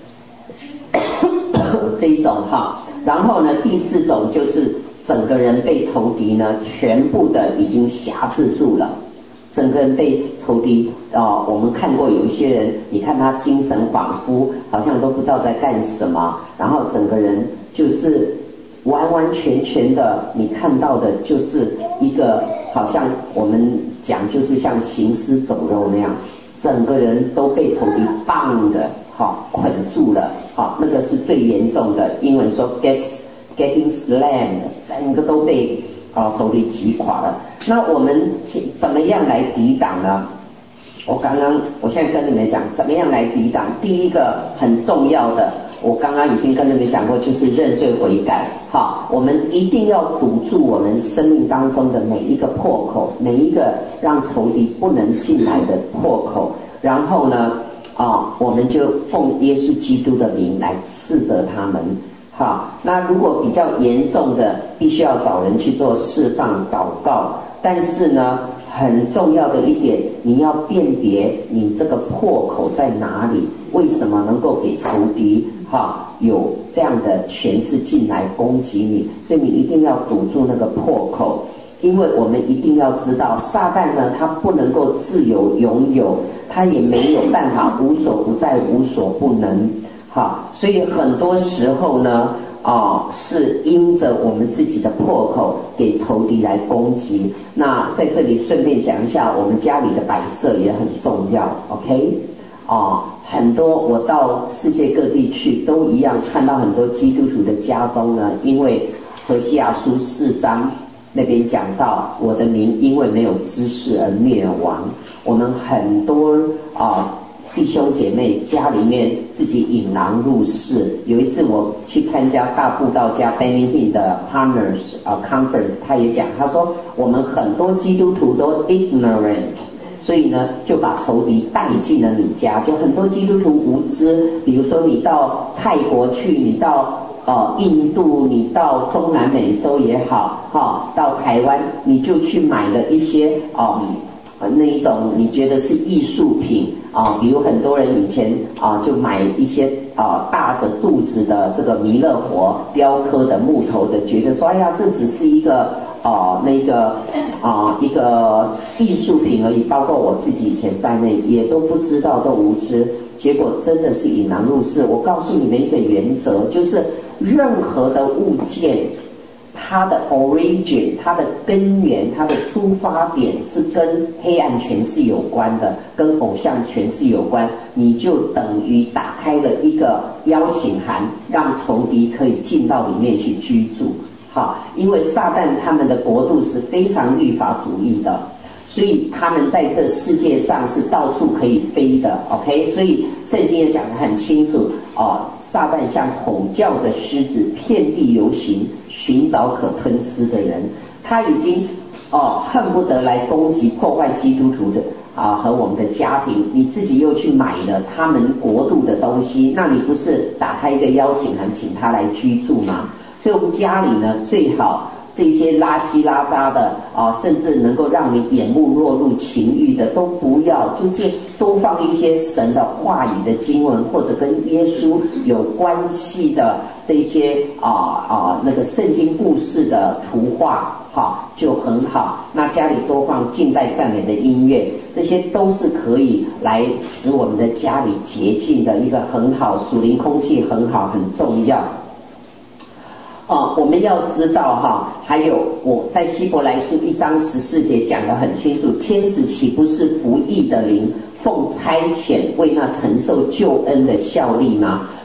S1: 这一种哈。然后呢，第四种就是整个人被仇敌呢全部的已经辖制住了，整个人被仇敌哦，我们看过有一些人，你看他精神恍惚，好像都不知道在干什么，然后整个人就是完完全全的，你看到的就是一个好像我们讲就是像行尸走肉那样，整个人都被仇敌绑的好捆住了，好，那个是最严重的，英文说 gets getting slammed， 整个都被啊仇敌击垮了。那我们怎么样来抵挡呢？我刚刚我现在跟你们讲怎么样来抵挡。第一个很重要的，我刚刚已经跟你们讲过，就是认罪悔改。好，我们一定要堵住我们生命当中的每一个破口，每一个让仇敌不能进来的破口。然后呢，啊，我们就奉耶稣基督的名来斥责他们。好，那如果比较严重的，必须要找人去做释放祷告。但是呢，很重要的一点，你要辨别你这个破口在哪里，为什么能够给仇敌哈有这样的权势进来攻击你，所以你一定要堵住那个破口。因为我们一定要知道，撒旦呢，他不能够自由拥有，他也没有办法无所不在、无所不能。好，所以很多时候呢，啊，是因着我们自己的破口给仇敌来攻击。那在这里顺便讲一下，我们家里的摆设也很重要 ，OK？ 啊，很多我到世界各地去都一样，看到很多基督徒的家中呢，因为何西阿书四章那边讲到，我的民因为没有知识而灭亡。我们很多啊。弟兄姐妹家里面自己引狼入室。有一次我去参加大布道家 Benny Hinn 的 Partners 啊 Conference， 他也讲，他说我们很多基督徒都 ignorant， 所以呢就把仇敌带进了你家，就很多基督徒无知。比如说你到泰国去，你到呃印度，你到中南美洲也好，哈、哦，到台湾，你就去买了一些哦。那一种你觉得是艺术品啊，比如很多人以前啊就买一些啊大着肚子的这个弥勒佛雕刻的木头的，觉得说哎呀这只是一个啊那个啊一个艺术品而已，包括我自己以前在内也都不知道，都无知，结果真的是引狼入室。我告诉你们一个原则，就是任何的物件，它的 origin， 它的根源，它的出发点是跟黑暗权势有关的，跟偶像权势有关，你就等于打开了一个邀请函，让仇敌可以进到里面去居住。好，因为撒旦他们的国度是非常律法主义的，所以他们在这世界上是到处可以飞的 ，OK？ 所以圣经也讲得很清楚哦，撒旦像吼叫的狮子，遍地游行，寻找可吞吃的人。他已经哦恨不得来攻击破坏基督徒的啊和我们的家庭，你自己又去买了他们国度的东西，那你不是打开一个邀请函请他来居住吗？所以我们家里呢最好这些拉稀拉渣的啊，甚至能够让你眼目落入情欲的都不要，就是多放一些神的话语的经文，或者跟耶稣有关系的这些啊啊那个圣经故事的图画，好就很好。那家里多放敬拜赞美的音乐，这些都是可以来使我们的家里洁净的一个很好，属灵空气很好，很重要。哦，我们要知道哈，还有我在希伯来书一章十四节讲得很清楚，天使岂不是服役的灵，奉差遣为那承受救恩的效力吗？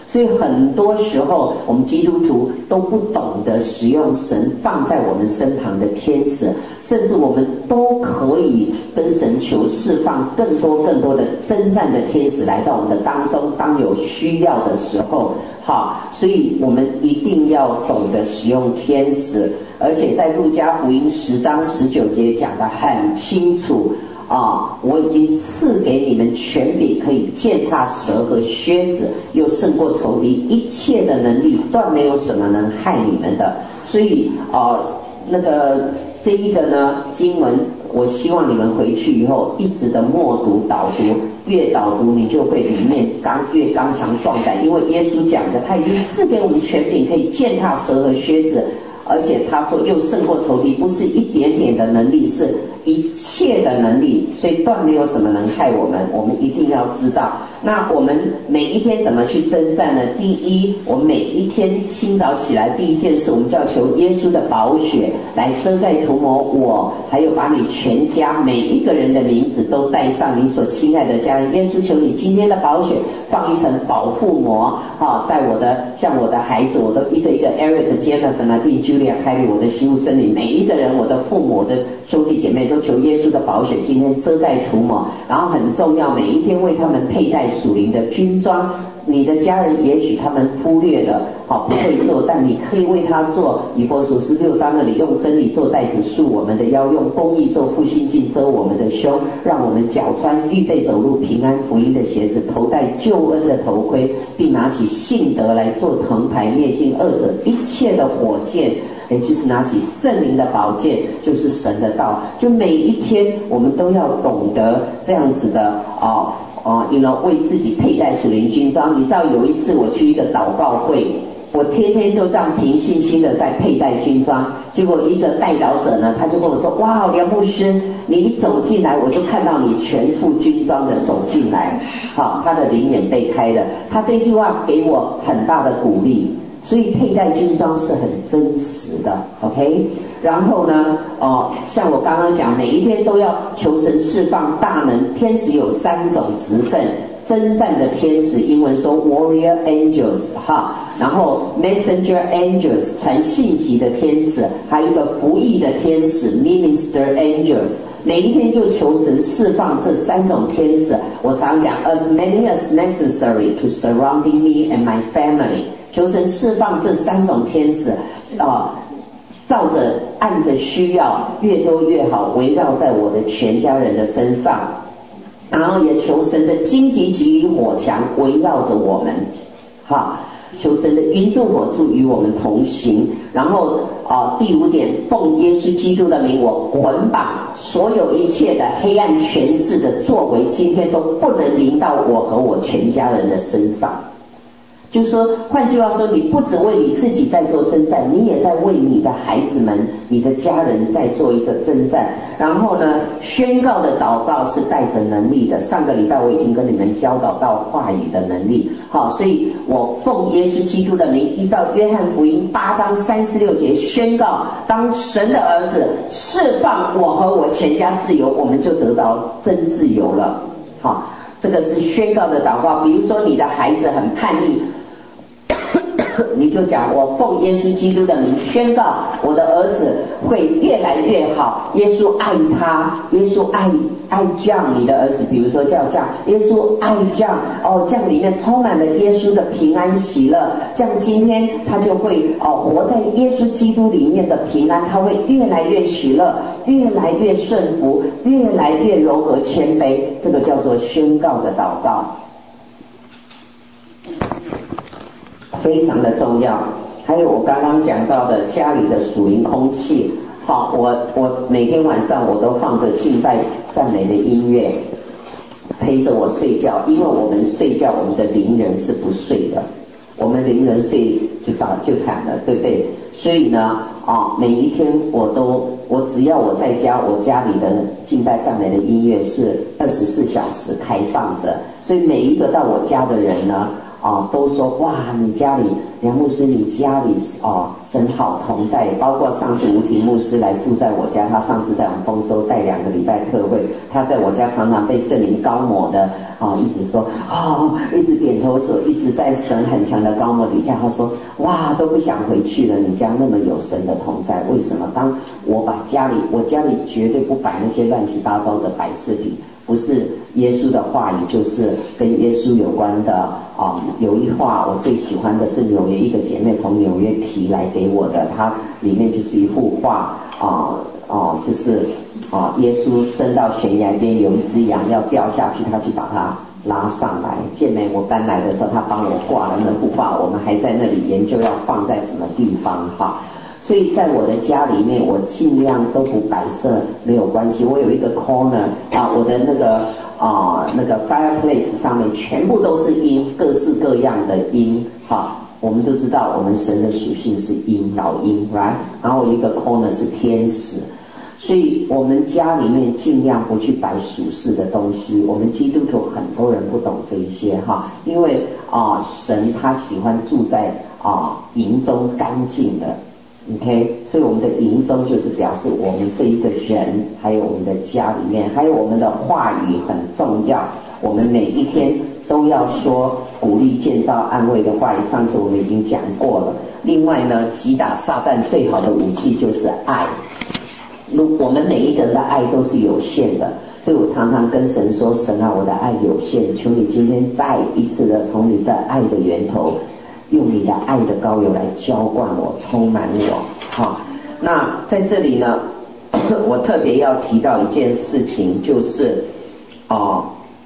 S1: 所以很多时候我们基督徒都不懂得使用神放在我们身旁的天使，甚至我们都可以跟神求释放更多更多的征战的天使来到我们的当中，当有需要的时候。好，所以我们一定要懂得使用天使，而且在路加福音十章十九节讲得很清楚啊，我已经赐给你们权柄，可以践踏蛇和靴子，又胜过仇敌，一切的能力断没有什么能害你们的。所以啊，那个这一个呢经文，我希望你们回去以后一直的默读导读，越导读你就会里面刚越刚强壮胆，因为耶稣讲的他已经赐给我们权柄，可以践踏蛇和靴子，而且他说又胜过仇敌，不是一点点的能力，是一切的能力，所以断没有什么能害我们，我们一定要知道。那我们每一天怎么去征战呢？第一，我们每一天清早起来第一件事，我们就要求耶稣的宝血来遮盖涂抹我，还有把你全家每一个人的名字都带上，你所亲爱的家人。耶稣求你今天的宝血放一层保护膜啊，在我的像我的孩子，我的一个一个 Eric、Jennifer、Nadine、Julia、Kylie， 我的心腹生命，每一个人，我的父母，我的兄弟姐妹都求耶稣的宝血今天遮盖涂抹。然后很重要，每一天为他们佩戴属灵的军装。你的家人也许他们忽略了，好不会做，但你可以为他做。以弗所书六章那里，用真理做带子束我们的腰，用公义做护心镜遮我们的胸，让我们脚穿预备走路平安福音的鞋子，头戴救恩的头盔，并拿起信德来做藤牌，灭尽恶者一切的火箭，也就是拿起圣灵的宝剑，就是神的道。就每一天我们都要懂得这样子的啊。哦 you know 为自己佩戴属灵军装。你知道有一次我去一个祷告会，我天天就这样凭信心的在佩戴军装，结果一个代祷者呢，他就跟我说，哇，梁牧师，你一走进来我就看到你全副军装的走进来，好，他的灵眼被开了。他这句话给我很大的鼓励，所以佩戴军装是很真实的 OK。 然后呢哦，像我刚刚讲，每一天都要求神释放大能。天使有三种职分，征战的天使英文说 warrior angels 哈，然后 messenger angels 传信息的天使，还有一个服役的天使 minister angels。 每一天就求神释放这三种天使。我常讲 as many as necessary to surrounding me and my family， 求神释放这三种天使啊，照着按着需要越多越好，围绕在我的全家人的身上。然后也求神的荆棘棘里火墙围绕着我们，哈，求神的云柱火柱与我们同行。然后啊，第五点，奉耶稣基督的名，我捆绑所有一切的黑暗权势的作为，今天都不能临到我和我全家人的身上。就是说，换句话说，你不只为你自己在做征战，你也在为你的孩子们、你的家人在做一个征战。然后呢，宣告的祷告是带着能力的。上个礼拜我已经跟你们教导到话语的能力，好，所以我奉耶稣基督的名，依照约翰福音八章三十六节宣告，当神的儿子释放我和我全家自由，我们就得到真自由了。好，这个是宣告的祷告。比如说你的孩子很叛逆，你就讲，我奉耶稣基督的名宣告，我的儿子会越来越好。耶稣爱他，耶稣爱爱John你的儿子，比如说叫John，耶稣爱John，哦John里面充满了耶稣的平安喜乐，这样今天他就会哦活在耶稣基督里面的平安，他会越来越喜乐，越来越顺服，越来越柔和谦卑。这个叫做宣告的祷告，非常的重要。还有我刚刚讲到的家里的属灵空气，好，我我每天晚上我都放着敬拜赞美的音乐陪着我睡觉，因为我们睡觉，我们的灵人是不睡的，我们灵人睡就早就惨了，对不对？所以呢啊，每一天我都我只要我在家，我家里的敬拜赞美的音乐是二十四小时开放着，所以每一个到我家的人呢啊，都说哇，你家里梁牧师，你家里哦，神好同在。包括上次吴婷牧师来住在我家，他上次在我们丰收带两个礼拜特会，他在我家常常被圣灵高抹的啊，一直说哦，一直点头说，一直在神很强的高抹底下，他说哇，都不想回去了。你家那么有神的同在，为什么？当我把家里，我家里绝对不摆那些乱七八糟的摆饰品。不是耶稣的话语，就是跟耶稣有关的啊、嗯。有一话我最喜欢的是纽约一个姐妹从纽约提来给我的，它里面就是一幅画啊啊，就是啊耶稣升到悬崖边，有一只羊要掉下去，他去把它拉上来。姐妹，我搬来的时候，他帮我挂了那幅画，我们还在那里研究要放在什么地方哈。所以在我的家里面，我尽量都不摆设，没有关系。我有一个 corner 啊，我的那个啊那个 fireplace 上面全部都是鹰，各式各样的鹰。好，我们都知道我们神的属性是鹰，老鹰 ，right？ 然后有一个 corner 是天使，所以我们家里面尽量不去摆属世的东西。我们基督徒很多人不懂这一些哈，因为啊神他喜欢住在啊营中干净的。OK， 所以我们的营中就是表示我们这一个人，还有我们的家里面，还有我们的话语很重要。我们每一天都要说鼓励、建造、安慰的话语。上次我们已经讲过了。另外呢，击打撒旦最好的武器就是爱。我们每一个人的爱都是有限的，所以我常常跟神说：神啊，我的爱有限，求你今天再一次的从你这爱的源头。用你的爱的膏油来浇灌我，充满我。好，那在这里呢，我特别要提到一件事情，就是哦，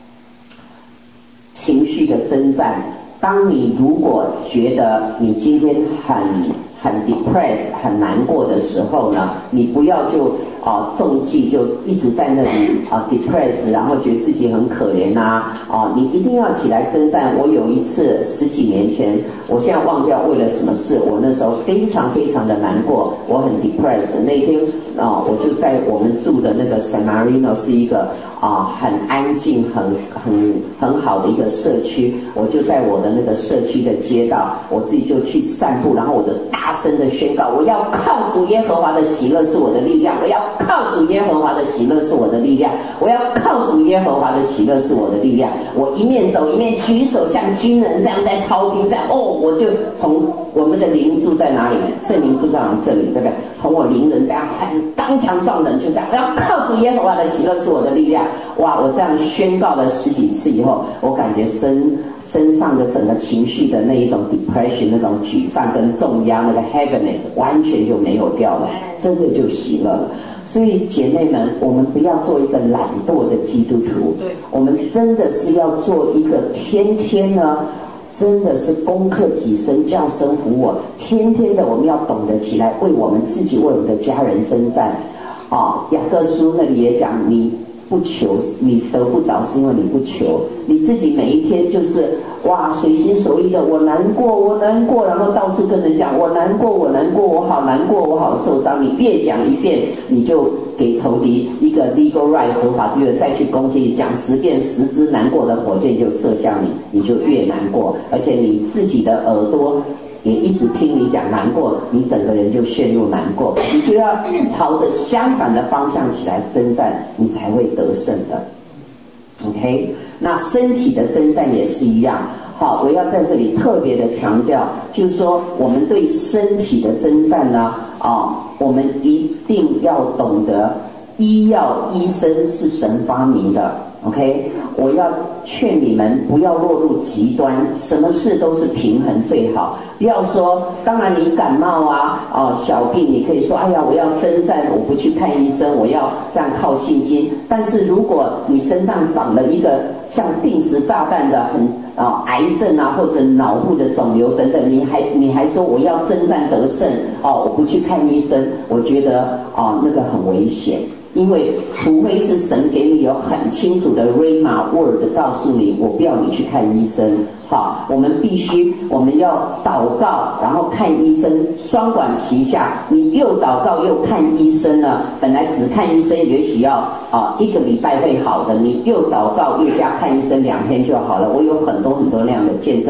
S1: 情绪的征战。当你如果觉得你今天很很 depressed 很难过的时候呢，你不要就啊中计，就一直在那里啊 depressed， 然后觉得自己很可怜啊啊，你一定要起来征战。我有一次十几年前，我现在忘掉为了什么事，我那时候非常非常的难过，我很 depressed。那天啊，我就在我们住的那个 San Marino 是一个啊很安静、很很很好的一个社区，我就在我的那个社区的街道，我自己就去散步，然后我的大声的宣告，我要靠主耶和华的喜乐是我的力量，我要靠主耶和华的喜乐是我的力量，我要靠主耶和华的喜乐是我的力量。我一面走一面举手，像军人这样在操兵这样。哦，我就从我们的灵住在哪里？圣灵住在我们这里，对不对？从我灵人这样很刚强壮人就这样，我要靠主耶和华的喜乐是我的力量。哇，我这样宣告了十几次以后，我感觉身身上的整个情绪的那一种 depression， 那种沮丧跟重压，那个 heaviness 完全就没有掉了，真的就喜乐了。所以姐妹们，我们不要做一个懒惰的基督徒，对，我们真的是要做一个天天呢，真的是攻克己身，叫身服我，天天的我们要懂得起来为我们自己，为我们的家人征战啊。雅各书那里也讲，你不求，你得不着是因为你不求，你自己每一天就是哇随心所欲的，我难过我难过，然后到处跟人讲我难过我难过，我好难过，我好受伤，你越讲一遍，你就给仇敌一个 legal right 合法地位再去攻击，讲十遍十支难过的火箭就射向你，你就越难过，而且你自己的耳朵也一直听你讲难过，你整个人就陷入难过，你就要朝着相反的方向起来征战，你才会得胜的。OK， 那身体的征战也是一样。好，我要在这里特别的强调，就是说我们对身体的征战呢，啊，我们一定要懂得医药医生是神发明的。OK， 我要劝你们不要落入极端，什么事都是平衡最好。不要说，当然你感冒啊，哦小病你可以说，哎呀我要征战，我不去看医生，我要这样靠信心。但是如果你身上长了一个像定时炸弹的很啊癌症啊，或者脑部的肿瘤等等，你还你还说我要征战得胜，哦我不去看医生，我觉得啊那个很危险。因为除非是神给你有很清楚的 Rhema word 告诉你，我不要你去看医生。好，我们必须我们要祷告，然后看医生，双管齐下。你又祷告又看医生呢，本来只看医生也许要啊一个礼拜会好的，你又祷告又加看医生两天就好了。我有很多很多那样的见证。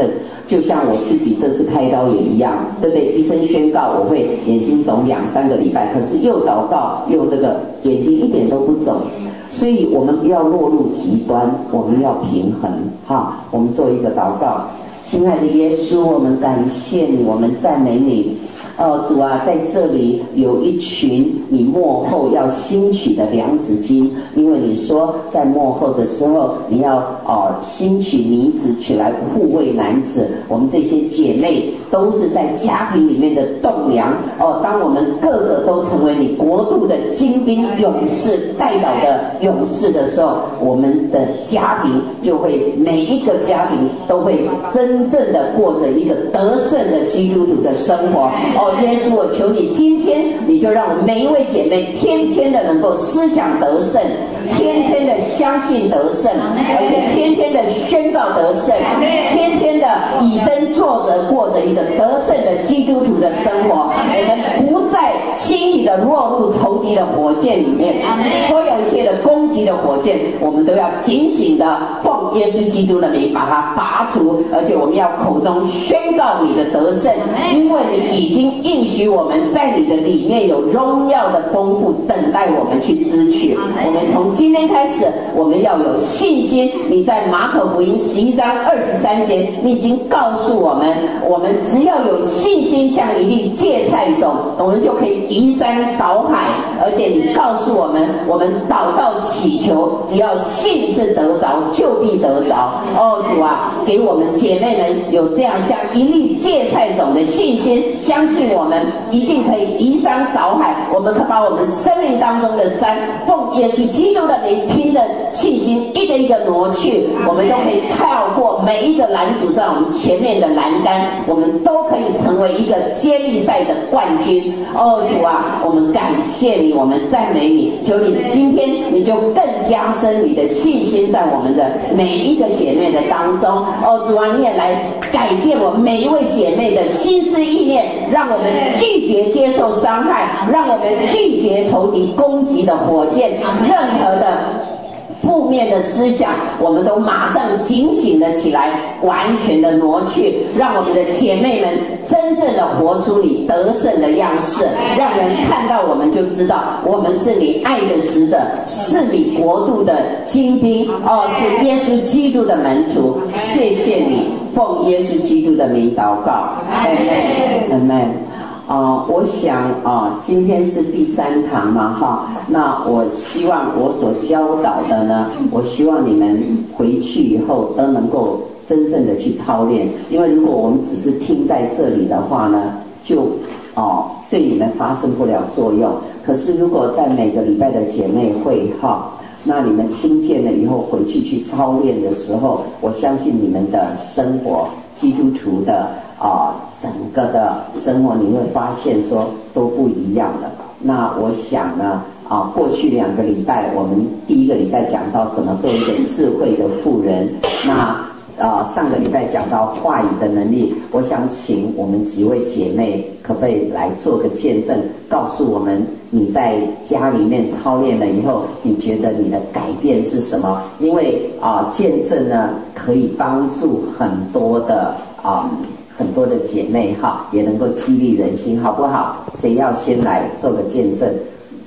S1: 就像我自己这次开刀也一样，对不对？医生宣告我会眼睛肿两三个礼拜，可是又祷告又那个眼睛一点都不肿。所以我们不要落入极端，我们要平衡哈。我们做一个祷告。亲爱的耶稣，我们感谢你，我们赞美你。哦，主啊，在这里有一群你末后要兴起的两子经，因为你说在末后的时候，你要哦兴起女子起来护卫男子。我们这些姐妹都是在家庭里面的栋梁哦。当我们个个都成为你国度的精兵勇士、带导的勇士的时候，我们的家庭就会每一个家庭都会真正的过着一个得胜的基督徒的生活。哦，耶稣，我求你今天你就让我们每一位姐妹天天的能够思想得胜，天天的相信得胜，而且天天的宣告得胜，天天的以身作则，过着一个得胜的基督徒的生活。我们不再轻易的落入仇敌的火箭里面，所有一切的攻击的火箭我们都要警醒的奉耶稣基督的名把它拔除，而且我们要口中宣告你的得胜，因为你已经应许我们在你的里面有荣耀的丰富等待我们去支取。我们从今天开始我们要有信心，你在马可福音十一章二十三节你已经告诉我们，我们只要有信心像一粒芥菜种，我们就可以移山倒海，而且你告诉我们，我们祷告祈求只要信是得着就必得着。哦，主啊，给我们姐妹们有这样像一粒芥菜种的信心，相信我们一定可以移山倒海，我们可把我们生命当中的山奉耶稣基督的名凭着信心一个一个挪去，我们都可以跳过每一个拦阻在我们前面的栏杆，我们都可以成为一个接力赛的冠军。哦，主啊，我们感谢你，我们赞美你，求你今天你就更加深你的信心在我们的每一个姐妹的当中。哦，主啊，你也来改变我们每一位姐妹的心思意念，让我们拒绝接受伤害，让我们拒绝仇敌攻击的火箭，任何的负面的思想我们都马上警醒了起来，完全的挪去，让我们的姐妹们真正的活出你得胜的样式，让人看到我们就知道我们是你爱的使者，是你国度的精兵，哦，是耶稣基督的门徒。谢谢你，奉耶稣基督的名祷告，阿们，阿们。呃，我想啊、呃，今天是第三堂嘛，哈，那我希望我所教导的呢，我希望你们回去以后都能够真正的去操练，因为如果我们只是听在这里的话呢，就哦、呃、对你们发生不了作用。可是如果在每个礼拜的姐妹会哈，那你们听见了以后回去去操练的时候，我相信你们的生活，基督徒的啊、呃、整个的生活你会发现说都不一样了。那我想呢啊、呃、过去两个礼拜我们第一个礼拜讲到怎么做一个智慧的妇人，那啊、呃、上个礼拜讲到话语的能力，我想请我们几位姐妹可不可以来做个见证，告诉我们你在家里面操练了以后，你觉得你的改变是什么？因为啊、呃、见证呢可以帮助很多的啊、呃、很多的姐妹哈，也能够激励人心，好不好？谁要先来做个见证？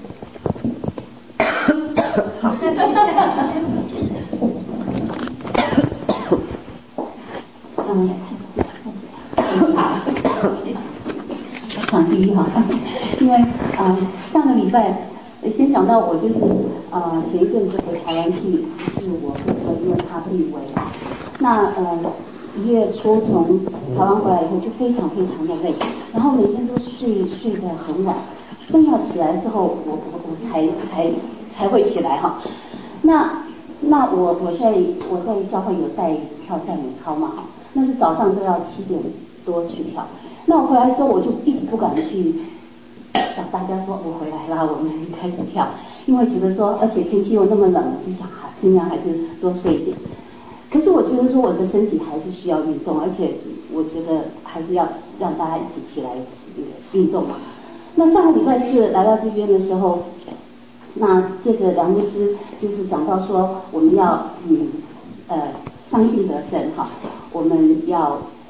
S1: 好。
S2: 嗯，场第一哈，因为啊、呃、上个礼拜先讲到我就是啊、呃、前一阵子回台湾去，是我哥哥因为他病危，那呃一月初从台湾回来以后就非常非常的累，然后每天都睡睡得很晚，正要起来之后我我我才才才会起来哈。那那我我在我在教会有带跳赞美操嘛哈。那是早上都要七点多去跳，那我回来的时候我就一直不敢去找大家说我回来了，我们开始跳，因为觉得说，而且天气又那么冷，就想啊尽量还是多睡一点。可是我觉得说我的身体还是需要运动，而且我觉得还是要让大家一起起来运动嘛。那上个礼拜四来到这边的时候，那这个梁牧师就是讲到说我们要嗯呃相信得胜哈，我们要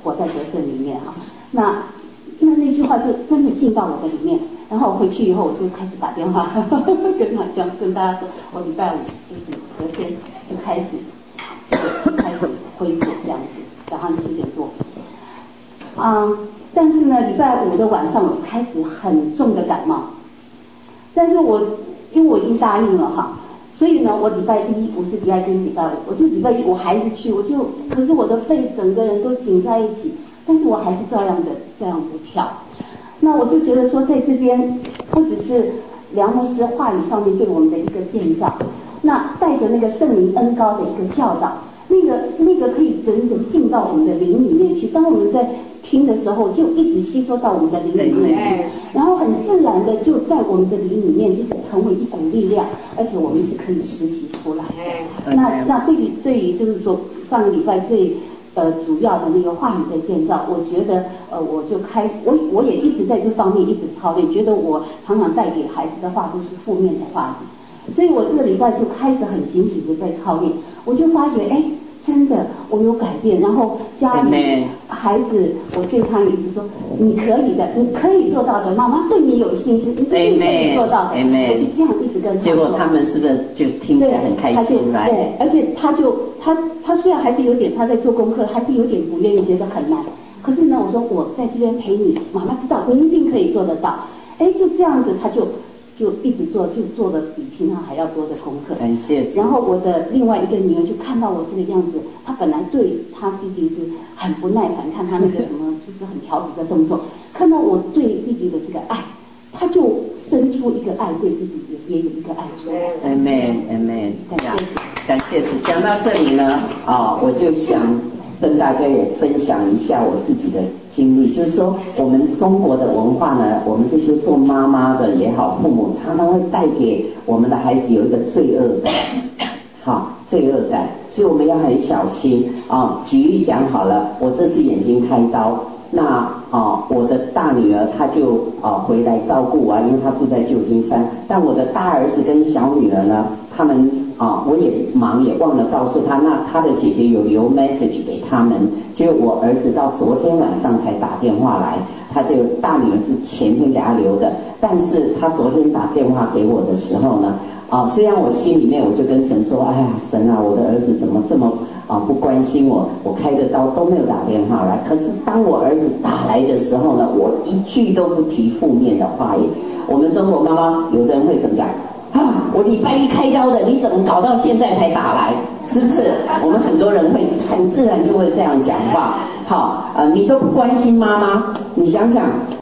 S2: 活在得胜里面哈。那那那句话就真的进到我的里面，然后回去以后我就开始打电话跟他讲，跟大家说，我礼拜五就是隔天就开始就就开始恢复这样子，早上七点多。啊、嗯，但是呢，礼拜五的晚上我就开始很重的感冒，但是我因为我已经答应了哈，所以呢，我礼拜一不是礼拜一礼拜五，我就礼拜一我还是去，我就可是我的肺整个人都紧在一起，但是我还是照样的这样子跳。那我就觉得说，在这边不只是梁牧师话语上面对我们的一个建造，那带着那个圣灵恩膏的一个教导，那个那个可以真的进到我们的灵里面去。当我们在听的时候，就一直吸收到我们的灵里面去，然后很自然的就在我们的灵里面，就是成为一股力量，而且我们是可以实习出来的。那那对于对于就是说上个礼拜最呃主要的那个话语的建造，我觉得呃我就开我我也一直在这方面一直操练，觉得我常常带给孩子的话都是负面的话语，所以我这个礼拜就开始很警醒的在操练，我就发觉哎。真的，我有改变，然后家里孩子，我对他也一直说，你可以的，你可以做到的，妈妈对你有信心，你一定可以做到的。我就这样一直跟他说。
S1: 结果他们是不是就听起来很开心来？
S2: 对，而且他就他他虽然还是有点他在做功课，还是有点不愿意，觉得很难。可是呢，我说我在这边陪你，妈妈知道你一定可以做得到。哎，就这样子，他就。就一直做，就做的比平常还要多的功课。
S1: 感谢。
S2: 然后我的另外一个女儿就看到我这个样子，她本来对她弟弟是很不耐烦，看他那个什么就是很调皮的动作，看到我对弟弟的这个爱，她就生出一个爱，对弟弟也有一个爱出来。
S1: Amen Amen。
S2: 感谢主，
S1: 感谢主。讲到这里呢，啊，我就想跟大家也分享一下我自己的经历，就是说我们中国的文化呢，我们这些做妈妈的也好，父母常常会带给我们的孩子有一个罪恶感，好，罪恶感，所以我们要很小心啊。举例讲好了，我这次眼睛开刀，那啊我的大女儿她就啊回来照顾我，因为她住在旧金山，但我的大儿子跟小女儿呢，他们啊，我也忙也忘了告诉他，那他的姐姐有留 message 给他们，结果我儿子到昨天晚上才打电话来，他就大女儿是前天给他留的，但是他昨天打电话给我的时候呢，啊，虽然我心里面我就跟神说，哎呀，神啊，我的儿子怎么这么啊不关心我，我开的刀都没有打电话来，可是当我儿子打来的时候呢，我一句都不提负面的话语。我们中国妈妈有的人会怎么讲？啊，我礼拜一开刀的，你怎么搞到现在才打来？是不是？我们很多人会很自然就会这样讲话。好，呃，你都不关心妈妈，你想想，